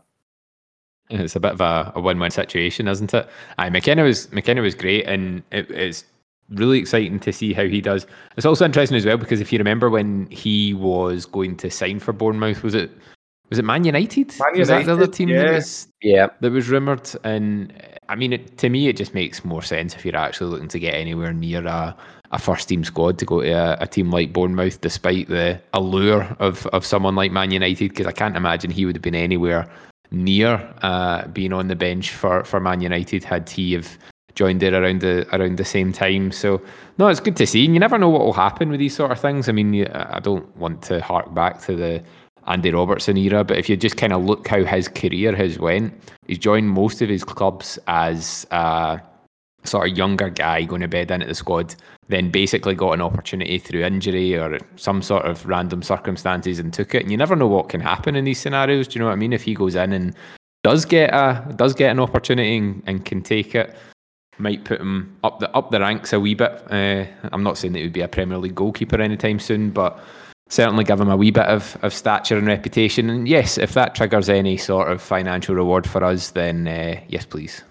It's a bit of a win-win situation, isn't it? McKenna was great, and it's really exciting to see how he does. It's also interesting as well because if you remember when he was going to sign for Bournemouth, was it Man United? Was that the other team that was rumoured? And I mean, to me, it just makes more sense if you're actually looking to get anywhere near a first team squad to go to a team like Bournemouth, despite the allure of someone like Man United, because I can't imagine he would have been anywhere near being on the bench for Man United had he have joined there around the same time. So no, it's good to see, and you never know what will happen with these sort of things. I mean, I don't want to hark back to the Andy Robertson era, but if you just kind of look how his career has went, he's joined most of his clubs as a sort of younger guy going to bed into the squad, then basically got an opportunity through injury or some sort of random circumstances and took it. And you never know what can happen in these scenarios. Do you know what I mean? If he goes in and does get an opportunity and can take it, might put him up the ranks a wee bit. I'm not saying that he would be a Premier League goalkeeper anytime soon, but certainly give him a wee bit of stature and reputation. And yes, if that triggers any sort of financial reward for us, then yes, please.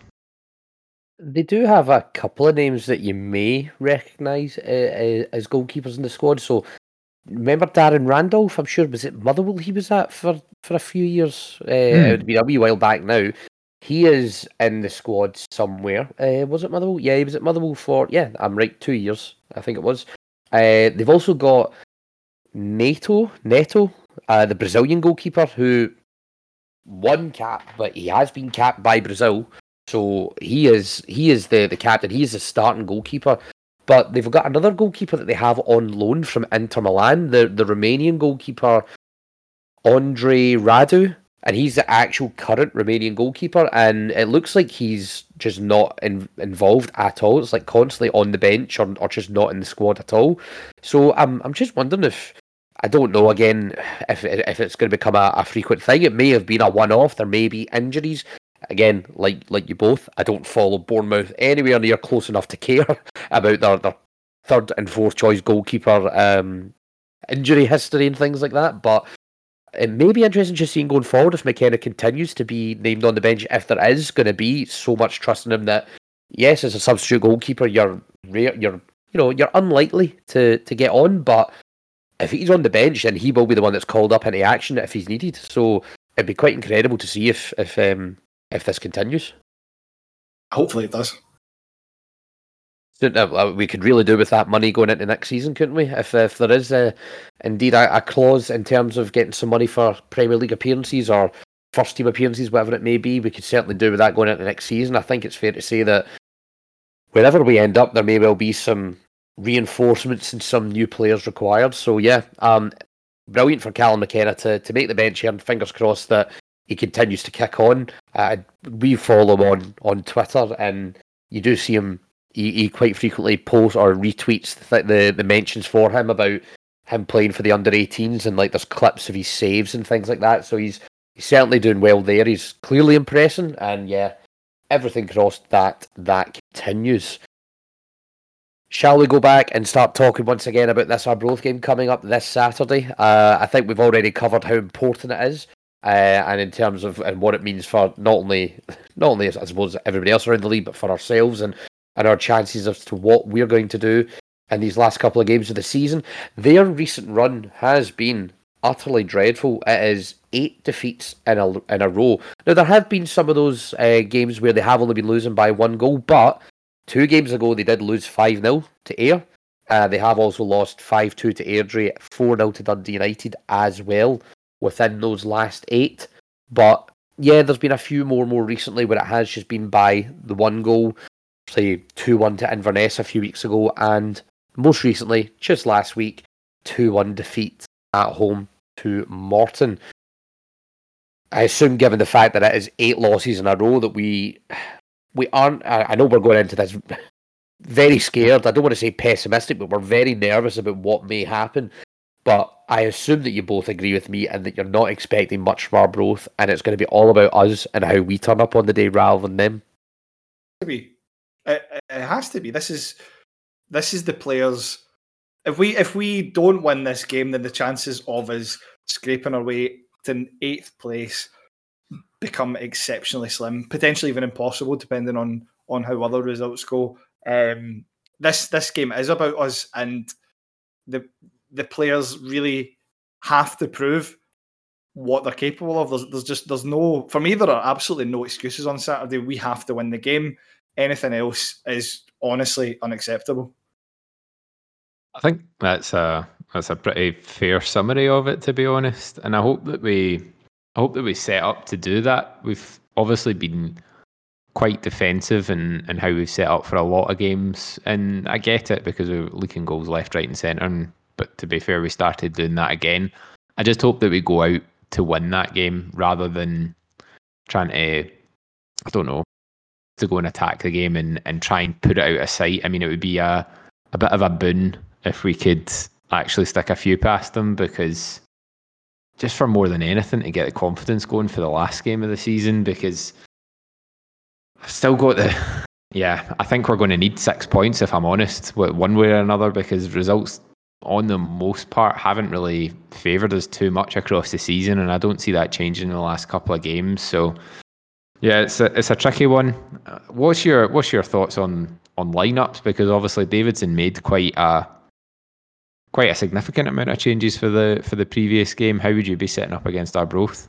They do have a couple of names that you may recognise as goalkeepers in the squad. So remember Darren Randolph? I'm sure, was it Motherwell he was at for a few years? It would be a wee while back now. He is in the squad somewhere. Was it Motherwell? Yeah, he was at Motherwell for, I'm right, 2 years, I think it was. They've also got Neto, the Brazilian goalkeeper, who won cap, but he has been capped by Brazil. So he is the captain. He is the starting goalkeeper. But they've got another goalkeeper that they have on loan from Inter Milan, the Romanian goalkeeper, Andre Radu. and he's the actual current Romanian goalkeeper, and it looks like he's just not involved at all. It's like constantly on the bench or just not in the squad at all. So I'm just wondering if, I don't know again, if it's going to become a frequent thing. It may have been a one-off. There may be injuries. Again, like you both, I don't follow Bournemouth anywhere near close enough to care about their third and fourth choice goalkeeper injury history and things like that. But it may be interesting just seeing going forward if McKenna continues to be named on the bench, if there is going to be so much trust in him that, yes, as a substitute goalkeeper, you're unlikely to get on, but if he's on the bench, then he will be the one that's called up into action if he's needed. So it'd be quite incredible to see if this continues.
Hopefully it does.
We could really do with that money going into next season, couldn't we? If there is indeed a clause in terms of getting some money for Premier League appearances or first team appearances, whatever it may be, we could certainly do with that going into next season. I think it's fair to say that wherever we end up, there may well be some reinforcements and some new players required. So yeah, brilliant for Callum McKenna to make the bench here, and fingers crossed that he continues to kick on. We follow him on Twitter, and you do see him. He quite frequently posts or retweets the mentions for him about him playing for the under-18s, and like there's clips of his saves and things like that. So he's certainly doing well there. He's clearly impressing, and yeah, everything crossed that continues. Shall we go back and start talking once again about this Arbroath game coming up this Saturday? I think we've already covered how important it is, and in terms of and what it means for not only I suppose everybody else around the league, but for ourselves and our chances as to what we're going to do in these last couple of games of the season. Their recent run has been utterly dreadful. It is 8 defeats in a row. Now, there have been some of those games where they have only been losing by 1 goal, but 2 games ago they did lose 5-0 to Ayr. They have also lost 5-2 to Airdrie, 4-0 to Dundee United as well within those last 8. But yeah, there's been a few more recently where it has just been by the 1 goal. Say 2-1 to Inverness a few weeks ago, and most recently, just last week, 2-1 defeat at home to Morton. I assume, given the fact that it is 8 losses in a row, that we aren't. I know we're going into this very scared. I don't want to say pessimistic, but we're very nervous about what may happen. But I assume that you both agree with me and that you're not expecting much from Arbroath, and it's going to be all about us and how we turn up on the day rather than them.
It has to be. This is the players. If we don't win this game, then the chances of us scraping our way to 8th place become exceptionally slim, potentially even impossible, depending on how other results go. This game is about us, and the players really have to prove what they're capable of. There's no, for me, there are absolutely no excuses on Saturday. We have to win the game. Anything else is honestly unacceptable.
I think that's a pretty fair summary of it, to be honest. And I hope that we set up to do that. We've obviously been quite defensive in how we've set up for a lot of games, and I get it because we're leaking goals left, right, and centre. But to be fair, we started doing that again. I just hope that we go out to win that game rather than trying to, I don't know, to go and attack the game and try and put it out of sight. I mean, it would be a bit of a boon if we could actually stick a few past them, because just for more than anything to get the confidence going for the last game of the season, because I've still got I think we're going to need 6 points, if I'm honest, one way or another, because results on the most part haven't really favoured us too much across the season, and I don't see that changing in the last couple of games. So yeah, it's a tricky one. What's your thoughts on lineups? Because obviously Davidson made quite a significant amount of changes for the previous game. How would you be setting up against Arbroath?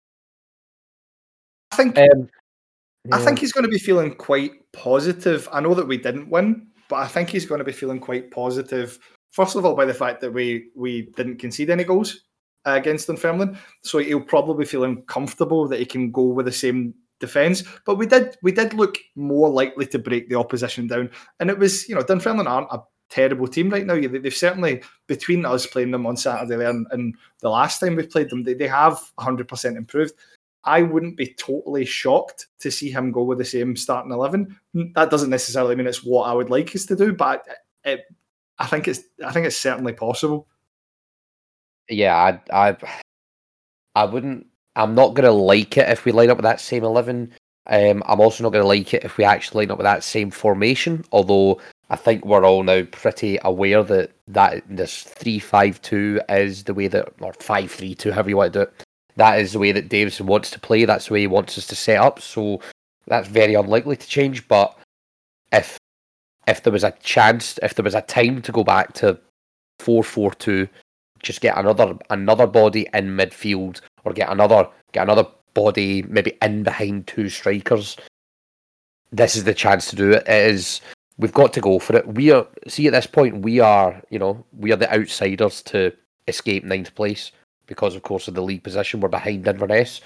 I think he's going to be feeling quite positive. I know that we didn't win, but I think he's going to be feeling quite positive. First of all, by the fact that we didn't concede any goals against Dunfermline, so he'll probably be feeling comfortable that he can go with the same defence. But we did look more likely to break the opposition down, and it was, Dunfermline aren't a terrible team right now. They've certainly, between us playing them on Saturday and the last time we played them, they have 100% improved. I wouldn't be totally shocked to see him go with the same starting 11. That doesn't necessarily mean it's what I would like us to do, but I think it's certainly possible.
Yeah, I wouldn't. I'm not going to like it if we line up with that same 11. I'm also not going to like it if we actually line up with that same formation. Although I think we're all now pretty aware that this 3-5-2 is the way that, or 5-3-2, however you want to do it. That is the way that Davison wants to play. That's the way he wants us to set up. So that's very unlikely to change. But if there was a chance, if there was a time to go back to 4-4-2, just get another body in midfield, or get another body maybe in behind two strikers, this is the chance to do it. We've got to go for it. At this point, we are the outsiders to escape 9th place because, of course, of the league position. We're behind Inverness.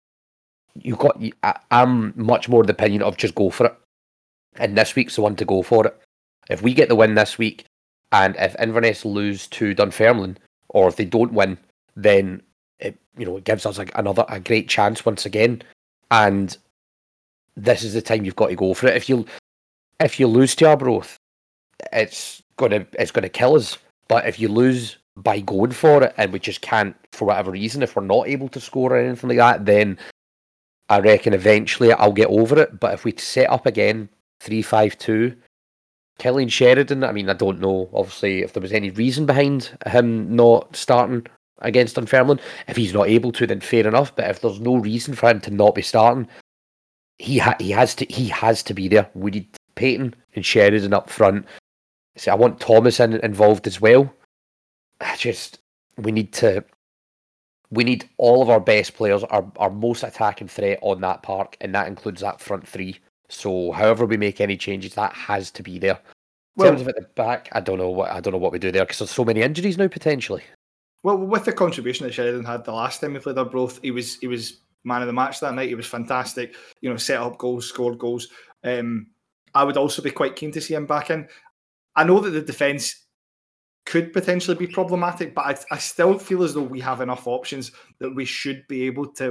I'm much more of the opinion of just go for it. And this week's the one to go for it. If we get the win this week, and if Inverness lose to Dunfermline, or if they don't win, then it gives us a great chance once again. And this is the time you've got to go for it. If you lose to Arbroath, it's gonna kill us. But if you lose by going for it, and we just can't, for whatever reason, if we're not able to score or anything like that, then I reckon eventually I'll get over it. But if we set up again 3-5-2, Killian Sheridan, I mean, I don't know, obviously, if there was any reason behind him not starting against Dunfermline. If he's not able to, then fair enough. But if there's no reason for him to not be starting, he has to be there. We need Payton and Sheridan up front. I want Thomas involved as well. We need all of our best players, our most attacking threat on that park, and that includes that front three. So however we make any changes, that has to be there. In terms of at the back, I don't know what we do there, because there's so many injuries now potentially.
Well, with the contribution that Sheridan had the last time we played Arbroath, he was man of the match that night. He was fantastic. Set up goals, scored goals. I would also be quite keen to see him back in. I know that the defence could potentially be problematic, but I still feel as though we have enough options that we should be able to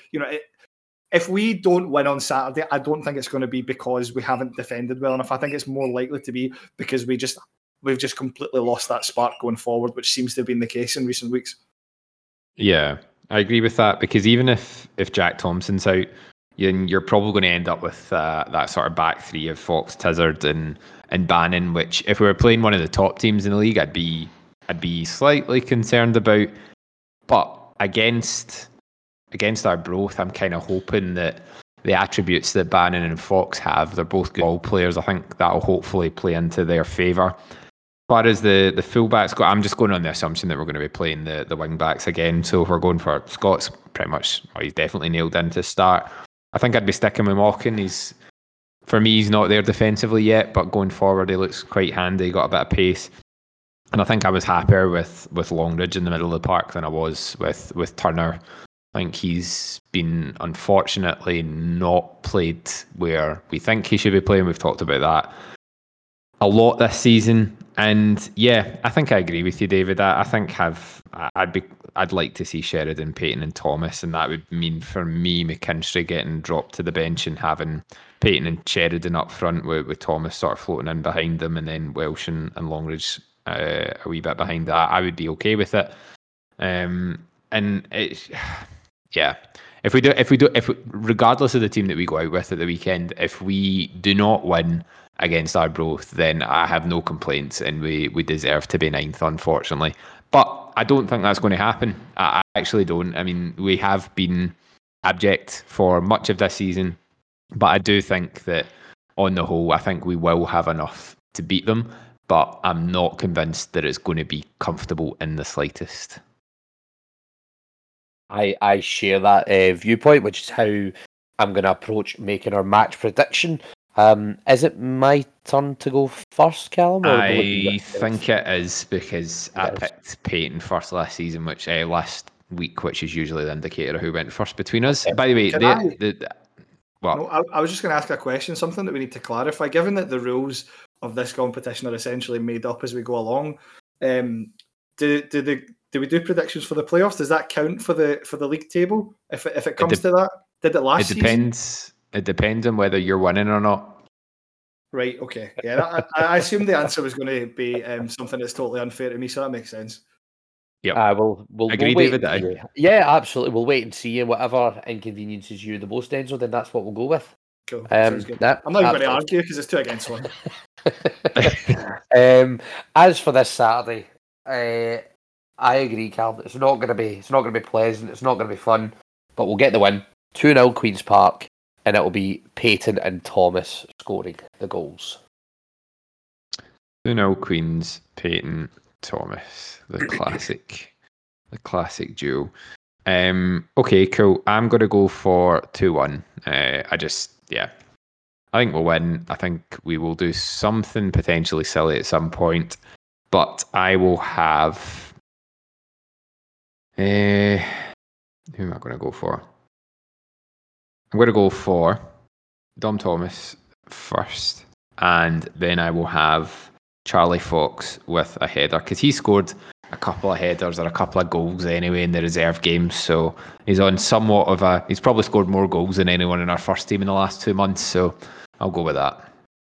if we don't win on Saturday, I don't think it's going to be because we haven't defended well enough. I think it's more likely to be because we've just completely lost that spark going forward, which seems to have been the case in recent weeks. Yeah,
I agree with that, because even if Jack Thompson's out, you're probably going to end up with that sort of back three of Fox, Tizard, and Bannon, which if we were playing one of the top teams in the league, I'd be slightly concerned about. But against Arbroath, I'm kind of hoping that the attributes that Bannon and Fox have, they're both good ball players. I think that'll hopefully play into their favour. As far as the fullbacks go, I'm just going on the assumption that we're going to be playing the wing backs again. So if we're going for Scott's pretty much, he's definitely nailed in to start. I think I'd be sticking with Mochan. For me, he's not there defensively yet, but going forward, he looks quite handy. Got a bit of pace. And I think I was happier with Longridge in the middle of the park than I was with Turner. I think he's been unfortunately not played where we think he should be playing. We've talked about that a lot this season. And yeah, I think I agree with you, David. I think I'd like to see Sheridan, Payton and Thomas, and that would mean for me McKinstry getting dropped to the bench and having Payton and Sheridan up front with Thomas sort of floating in behind them, and then Welsh and Longridge a wee bit behind that. I would be okay with it. And it's yeah. If regardless of the team that we go out with at the weekend, if we do not win against Arbroath, then I have no complaints, and we deserve to be 9th, unfortunately. But I don't think that's going to happen. I actually don't. I mean, we have been abject for much of this season, but I do think that on the whole, I think we will have enough to beat them, but I'm not convinced that it's going to be comfortable in the slightest.
I share that viewpoint, which is how I'm going to approach making our match prediction. Is it my turn to go first, Callum?
I think it is, because I picked Payton first last season, last week, which is usually the indicator of who went first between us. By the way,
I was just going to ask a question, something that we need to clarify. Given that the rules of this competition are essentially made up as we go along, do do we do predictions for the playoffs? Does that count for the league table if it comes to that? Did it last season?
It depends on whether you're winning or not.
Right. Okay. Yeah. I assumed the answer was going to be something that's totally unfair to me, so that makes sense.
Yeah.
We'll
agree,
wait
David.
Yeah, absolutely. We'll wait and see, and whatever inconveniences you the most, Enzo, then that's what we'll go with.
Cool. Sounds good. I'm not even going to argue because it's 2 against 1.
As for this Saturday, I agree, Cal. It's not going to be pleasant. It's not going to be fun, but we'll get the win. 2-0 Queen's Park, and it will be Payton and Thomas scoring the goals.
2-0 Queens, Payton, Thomas, the classic duo. Okay, cool. I'm going to go for 2-1. I think we'll win. I think we will do something potentially silly at some point, but I will have. Who am I going to go for? I'm going to go for Dom Thomas first, and then I will have Charlie Fox with a header because he scored a couple of headers or a couple of goals anyway in the reserve games, so he's on somewhat of he's probably scored more goals than anyone in our first team in the last 2 months, so I'll go with that.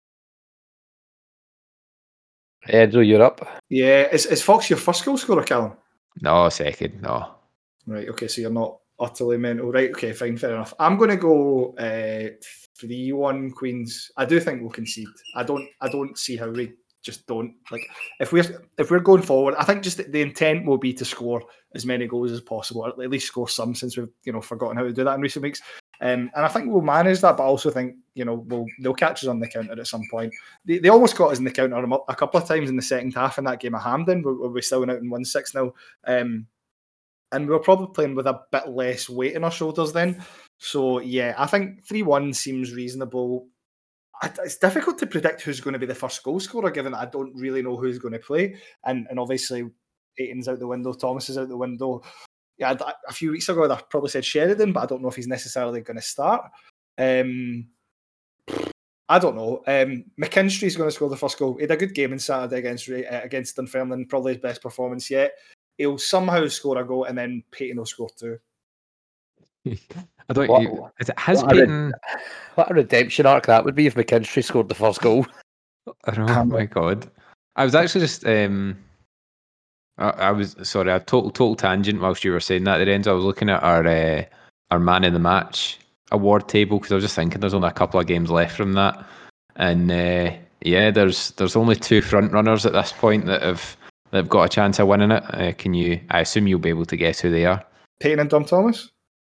Enzo, you're up.
Yeah, is Fox your first goal scorer, Callum?
No, second, no.
Right, okay, so you're not utterly mental. Right, okay, fine, fair enough. I'm going to go 3-1 Queens. I do think we'll concede. I don't see how we just don't. Like, if we're going forward, I think just the intent will be to score as many goals as possible, or at least score some, since we've forgotten how to do that in recent weeks. And I think we'll manage that, but I also think they'll catch us on the counter at some point. They almost got us in the counter a couple of times in the second half in that game of Hampden, where we still went out and won 6-0. And we were probably playing with a bit less weight in our shoulders then. So yeah, I think 3-1 seems reasonable. It's difficult to predict who's going to be the first goal scorer, given that I don't really know who's going to play. And obviously, Payton's out the window, Thomas is out the window. Yeah, a few weeks ago, I probably said Sheridan, but I don't know if he's necessarily going to start. I don't know. McKinstry's going to score the first goal. He had a good game on Saturday against Dunfermline, probably his best performance yet. He'll somehow score a goal, and then Payton will score 2.
I don't. Payton?
What a redemption arc that would be if McKinstry scored the first goal.
Oh my god! I was actually just I was sorry, a total tangent whilst you were saying that. At the end, I was looking at our man of the match award table because I was just thinking there's only a couple of games left from that, and there's only 2 front runners at this point that have got a chance of winning it. I assume you'll be able to guess who they are?
Payton and Dom Thomas?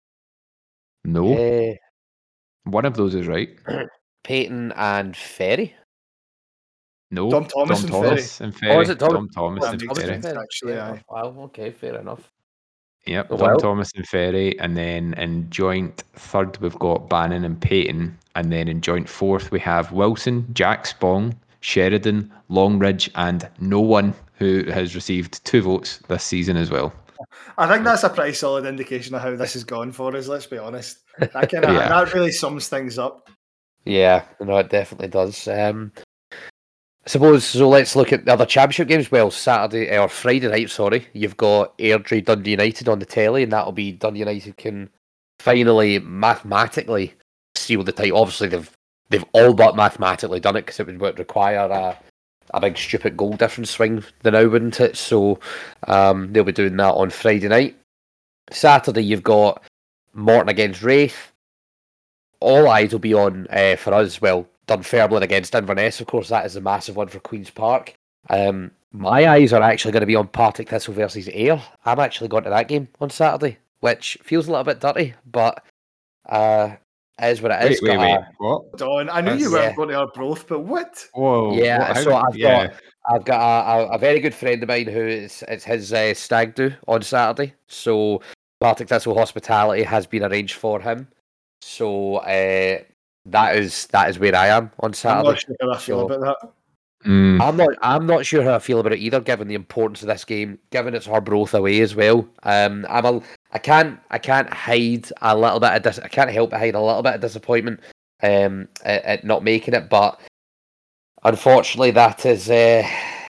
No. One of those is right.
Payton and Ferry?
No.
Dom Thomas and Ferry.
Oh, is it
Dom Thomas and Ferry?
Actually,
yeah. Wow, okay, fair enough.
Yep, Dom Thomas and Ferry, and then in joint third we've got Bannon and Payton, and then in joint fourth we have Wilson, Jack Spong, Sheridan, Longridge, and no one who has received 2 votes this season as well.
I think that's a pretty solid indication of how this has gone for us, let's be honest. That really sums things up.
Yeah, no, it definitely does. I suppose, so let's look at the other championship games. Well, Friday night, you've got Airdrie Dundee United on the telly, and that'll be Dundee United can finally mathematically seal the title. Obviously, they've all but mathematically done it because it would require a big stupid goal difference swing now, wouldn't it? So they'll be doing that on Friday night. Saturday, you've got Morton against Wraith. All eyes will be on, for us, Dunfermline against Inverness. Of course, that is a massive one for Queen's Park. My eyes are actually going to be on Partick Thistle versus Ayr. I'm actually going to that game on Saturday, which feels a little bit dirty, but is what it is.
Wait, what?
Don, I knew you weren't going to Arbroath, but what?
Whoa.
Yeah, I've got a very good friend of mine who it's his stag do on Saturday. So Partick Thistle hospitality has been arranged for him. So that is where I am on Saturday.
I'm not sure how I feel about that.
I'm not sure how I feel about it either, given the importance of this game, given it's Arbroath away as well. I can't hide a little bit of I can't help but hide a little bit of disappointment at not making it, but unfortunately that is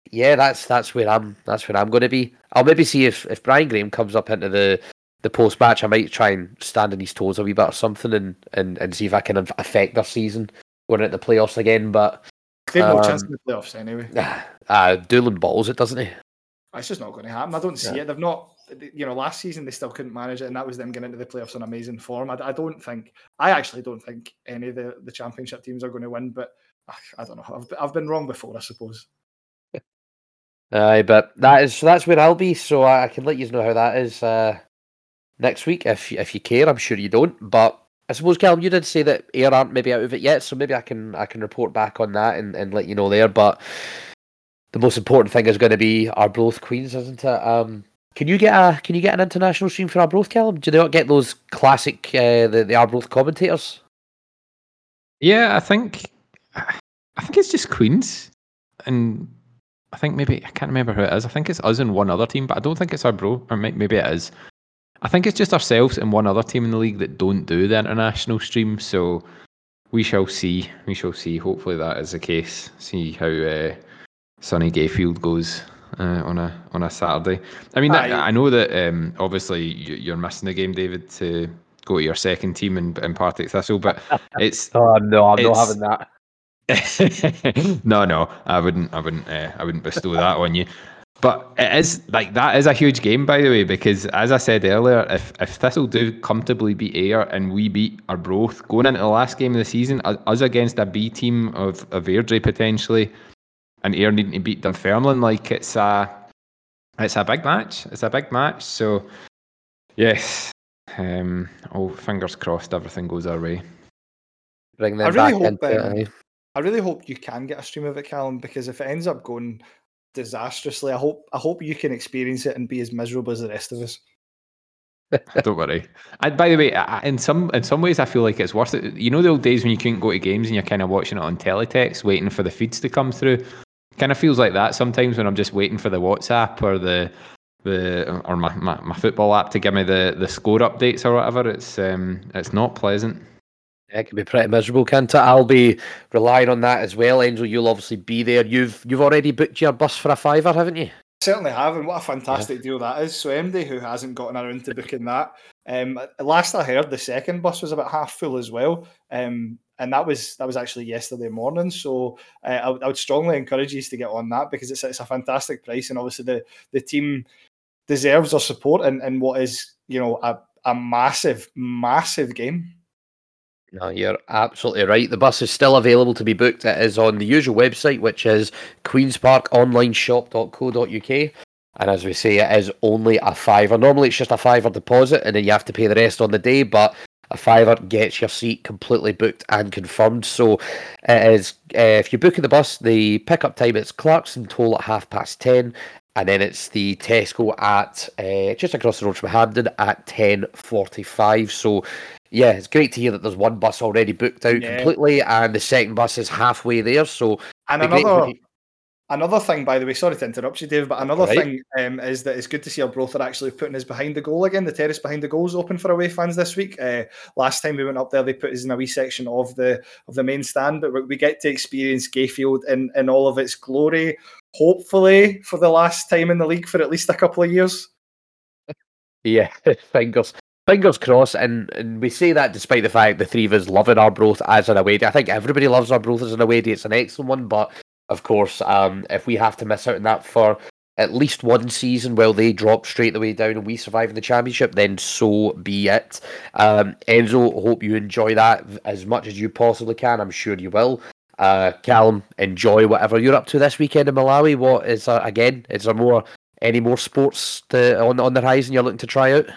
Yeah, that's where I'm going to be. I'll maybe see if Brian Graham comes up into the post match. I might try and stand on his toes a wee bit or something, and see if I can affect their season going into the playoffs again. But
They've no chance in the playoffs anyway.
Doolan balls it, doesn't he?
It's just not going to happen. I don't see it. They've not. Last season they still couldn't manage it, and that was them getting into the playoffs in amazing form. I actually don't think any of the championship teams are going to win, but I don't know. I've been wrong before, I suppose.
But that's where I'll be, so I can let you know how that is next week if you care. I'm sure you don't, but I suppose, Callum, you did say that Ayr aren't maybe out of it yet, so maybe I can report back on that and let you know there. But the most important thing is going to be Arbroath Queens, isn't it? Can you get an international stream for Arbroath, Callum? Do they not get those classic the Arbroath commentators?
Yeah, I think it's just Queens, and I think maybe I can't remember who it is. I think it's us and one other team, but I don't think it's Arbroath, or maybe it is. I think it's just ourselves and one other team in the league that don't do the international stream. So we shall see. We shall see. Hopefully that is the case. See how Sonny Gayfield goes on a Saturday. I mean, I know that obviously you're missing the game, David, to go to your second team in Partick Thistle, but it's
oh no, I'm not having that.
No, I wouldn't bestow that on you. But it is that is a huge game, by the way, because as I said earlier, if Thistle do comfortably beat Ayr and we beat Arbroath going into the last game of the season, us against a B team of Airdrie potentially, and Ayr needing to beat Dunfermline, it's a big match. It's a big match. So yes, fingers crossed, everything goes our way.
Bring them back into it.
I really hope you can get a stream of it, Callum, because if it ends up going disastrously, I hope you can experience it and be as miserable as the rest of us.
Don't worry. By the way, in some ways, I feel like it's worth it. You know the old days when you couldn't go to games and you're kind of watching it on teletext, waiting for the feeds to come through. Kind of feels like that sometimes when I'm just waiting for the WhatsApp or or my football app to give me the score updates or whatever. It's not pleasant.
It can be pretty miserable, can't it? I'll be relying on that as well. Angel, you'll obviously be there. You've already booked your bus for a £5, haven't you?
Certainly have, and what a fantastic deal that is. So MD, who hasn't gotten around to booking that, last I heard, the second bus was about half full as well, and that was actually yesterday morning. So I would strongly encourage you to get on that because it's a fantastic price, and obviously the team deserves our support in what is a massive game.
No, you're absolutely right. The bus is still available to be booked. It is on the usual website, which is queensparkonlineshop.co.uk. And as we say, it is only a £5. Normally it's just a £5 deposit and then you have to pay the rest on the day, but a £5 gets your seat completely booked and confirmed. So it is, if you're booking the bus, the pickup time is Clarkson Toll at 10:30. And then it's the Tesco at just across the road from Hampden at 10:45. So yeah, it's great to hear that there's one bus already booked out completely, and the second bus is halfway there. So,
and another thing, by the way, sorry to interrupt you, Dave, but another thing is that it's good to see Arbroath are actually putting us behind the goal again. The terrace behind the goal is open for away fans this week. Last time we went up there, they put us in a wee section of the main stand, but we get to experience Gayfield in all of its glory. Hopefully, for the last time in the league for at least a couple of years.
Yeah, fingers crossed, and we say that despite the fact the three of us loving Arbroath as an away day. I think everybody loves Arbroath as an away day. It's an excellent one, but of course, if we have to miss out on that for at least one season while they drop straight the way down and we survive in the championship, then so be it. Enzo, hope you enjoy that as much as you possibly can. I'm sure you will. Callum, enjoy whatever you're up to this weekend in Malawi. What is again? Is there any more sports on the horizon you're looking to try out?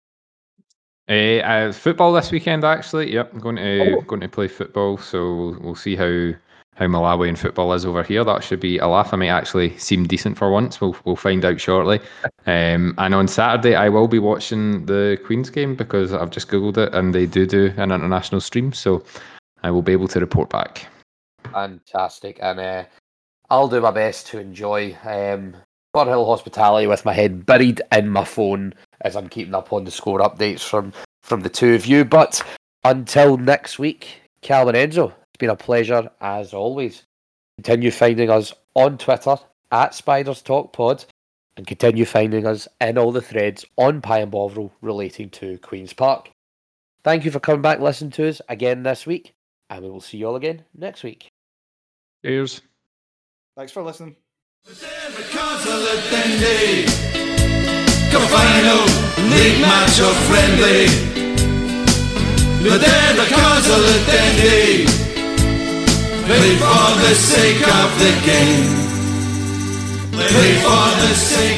Football this weekend, actually. Yep, I'm going to play football. So we'll see how Malawian football is over here. That should be a laugh. I might actually seem decent for once. We'll find out shortly. And on Saturday, I will be watching the Queen's game because I've just googled it and they do an international stream. So I will be able to report back.
Fantastic, and I'll do my best to enjoy Burhill hospitality with my head buried in my phone as I'm keeping up on the score updates from the two of you. But until next week, Cal and Enzo, it's been a pleasure as always. Continue finding us on Twitter at Spiders Talk Pod, and continue finding us in all the threads on Pie and Bovril relating to Queen's Park. Thank you for coming back and listening to us again this week, and we will see you all again next week.
Cheers.
Thanks for listening.
Final league match or friendly. Vedere the cosa lettendi. Play for the sake of the game. Play for the sake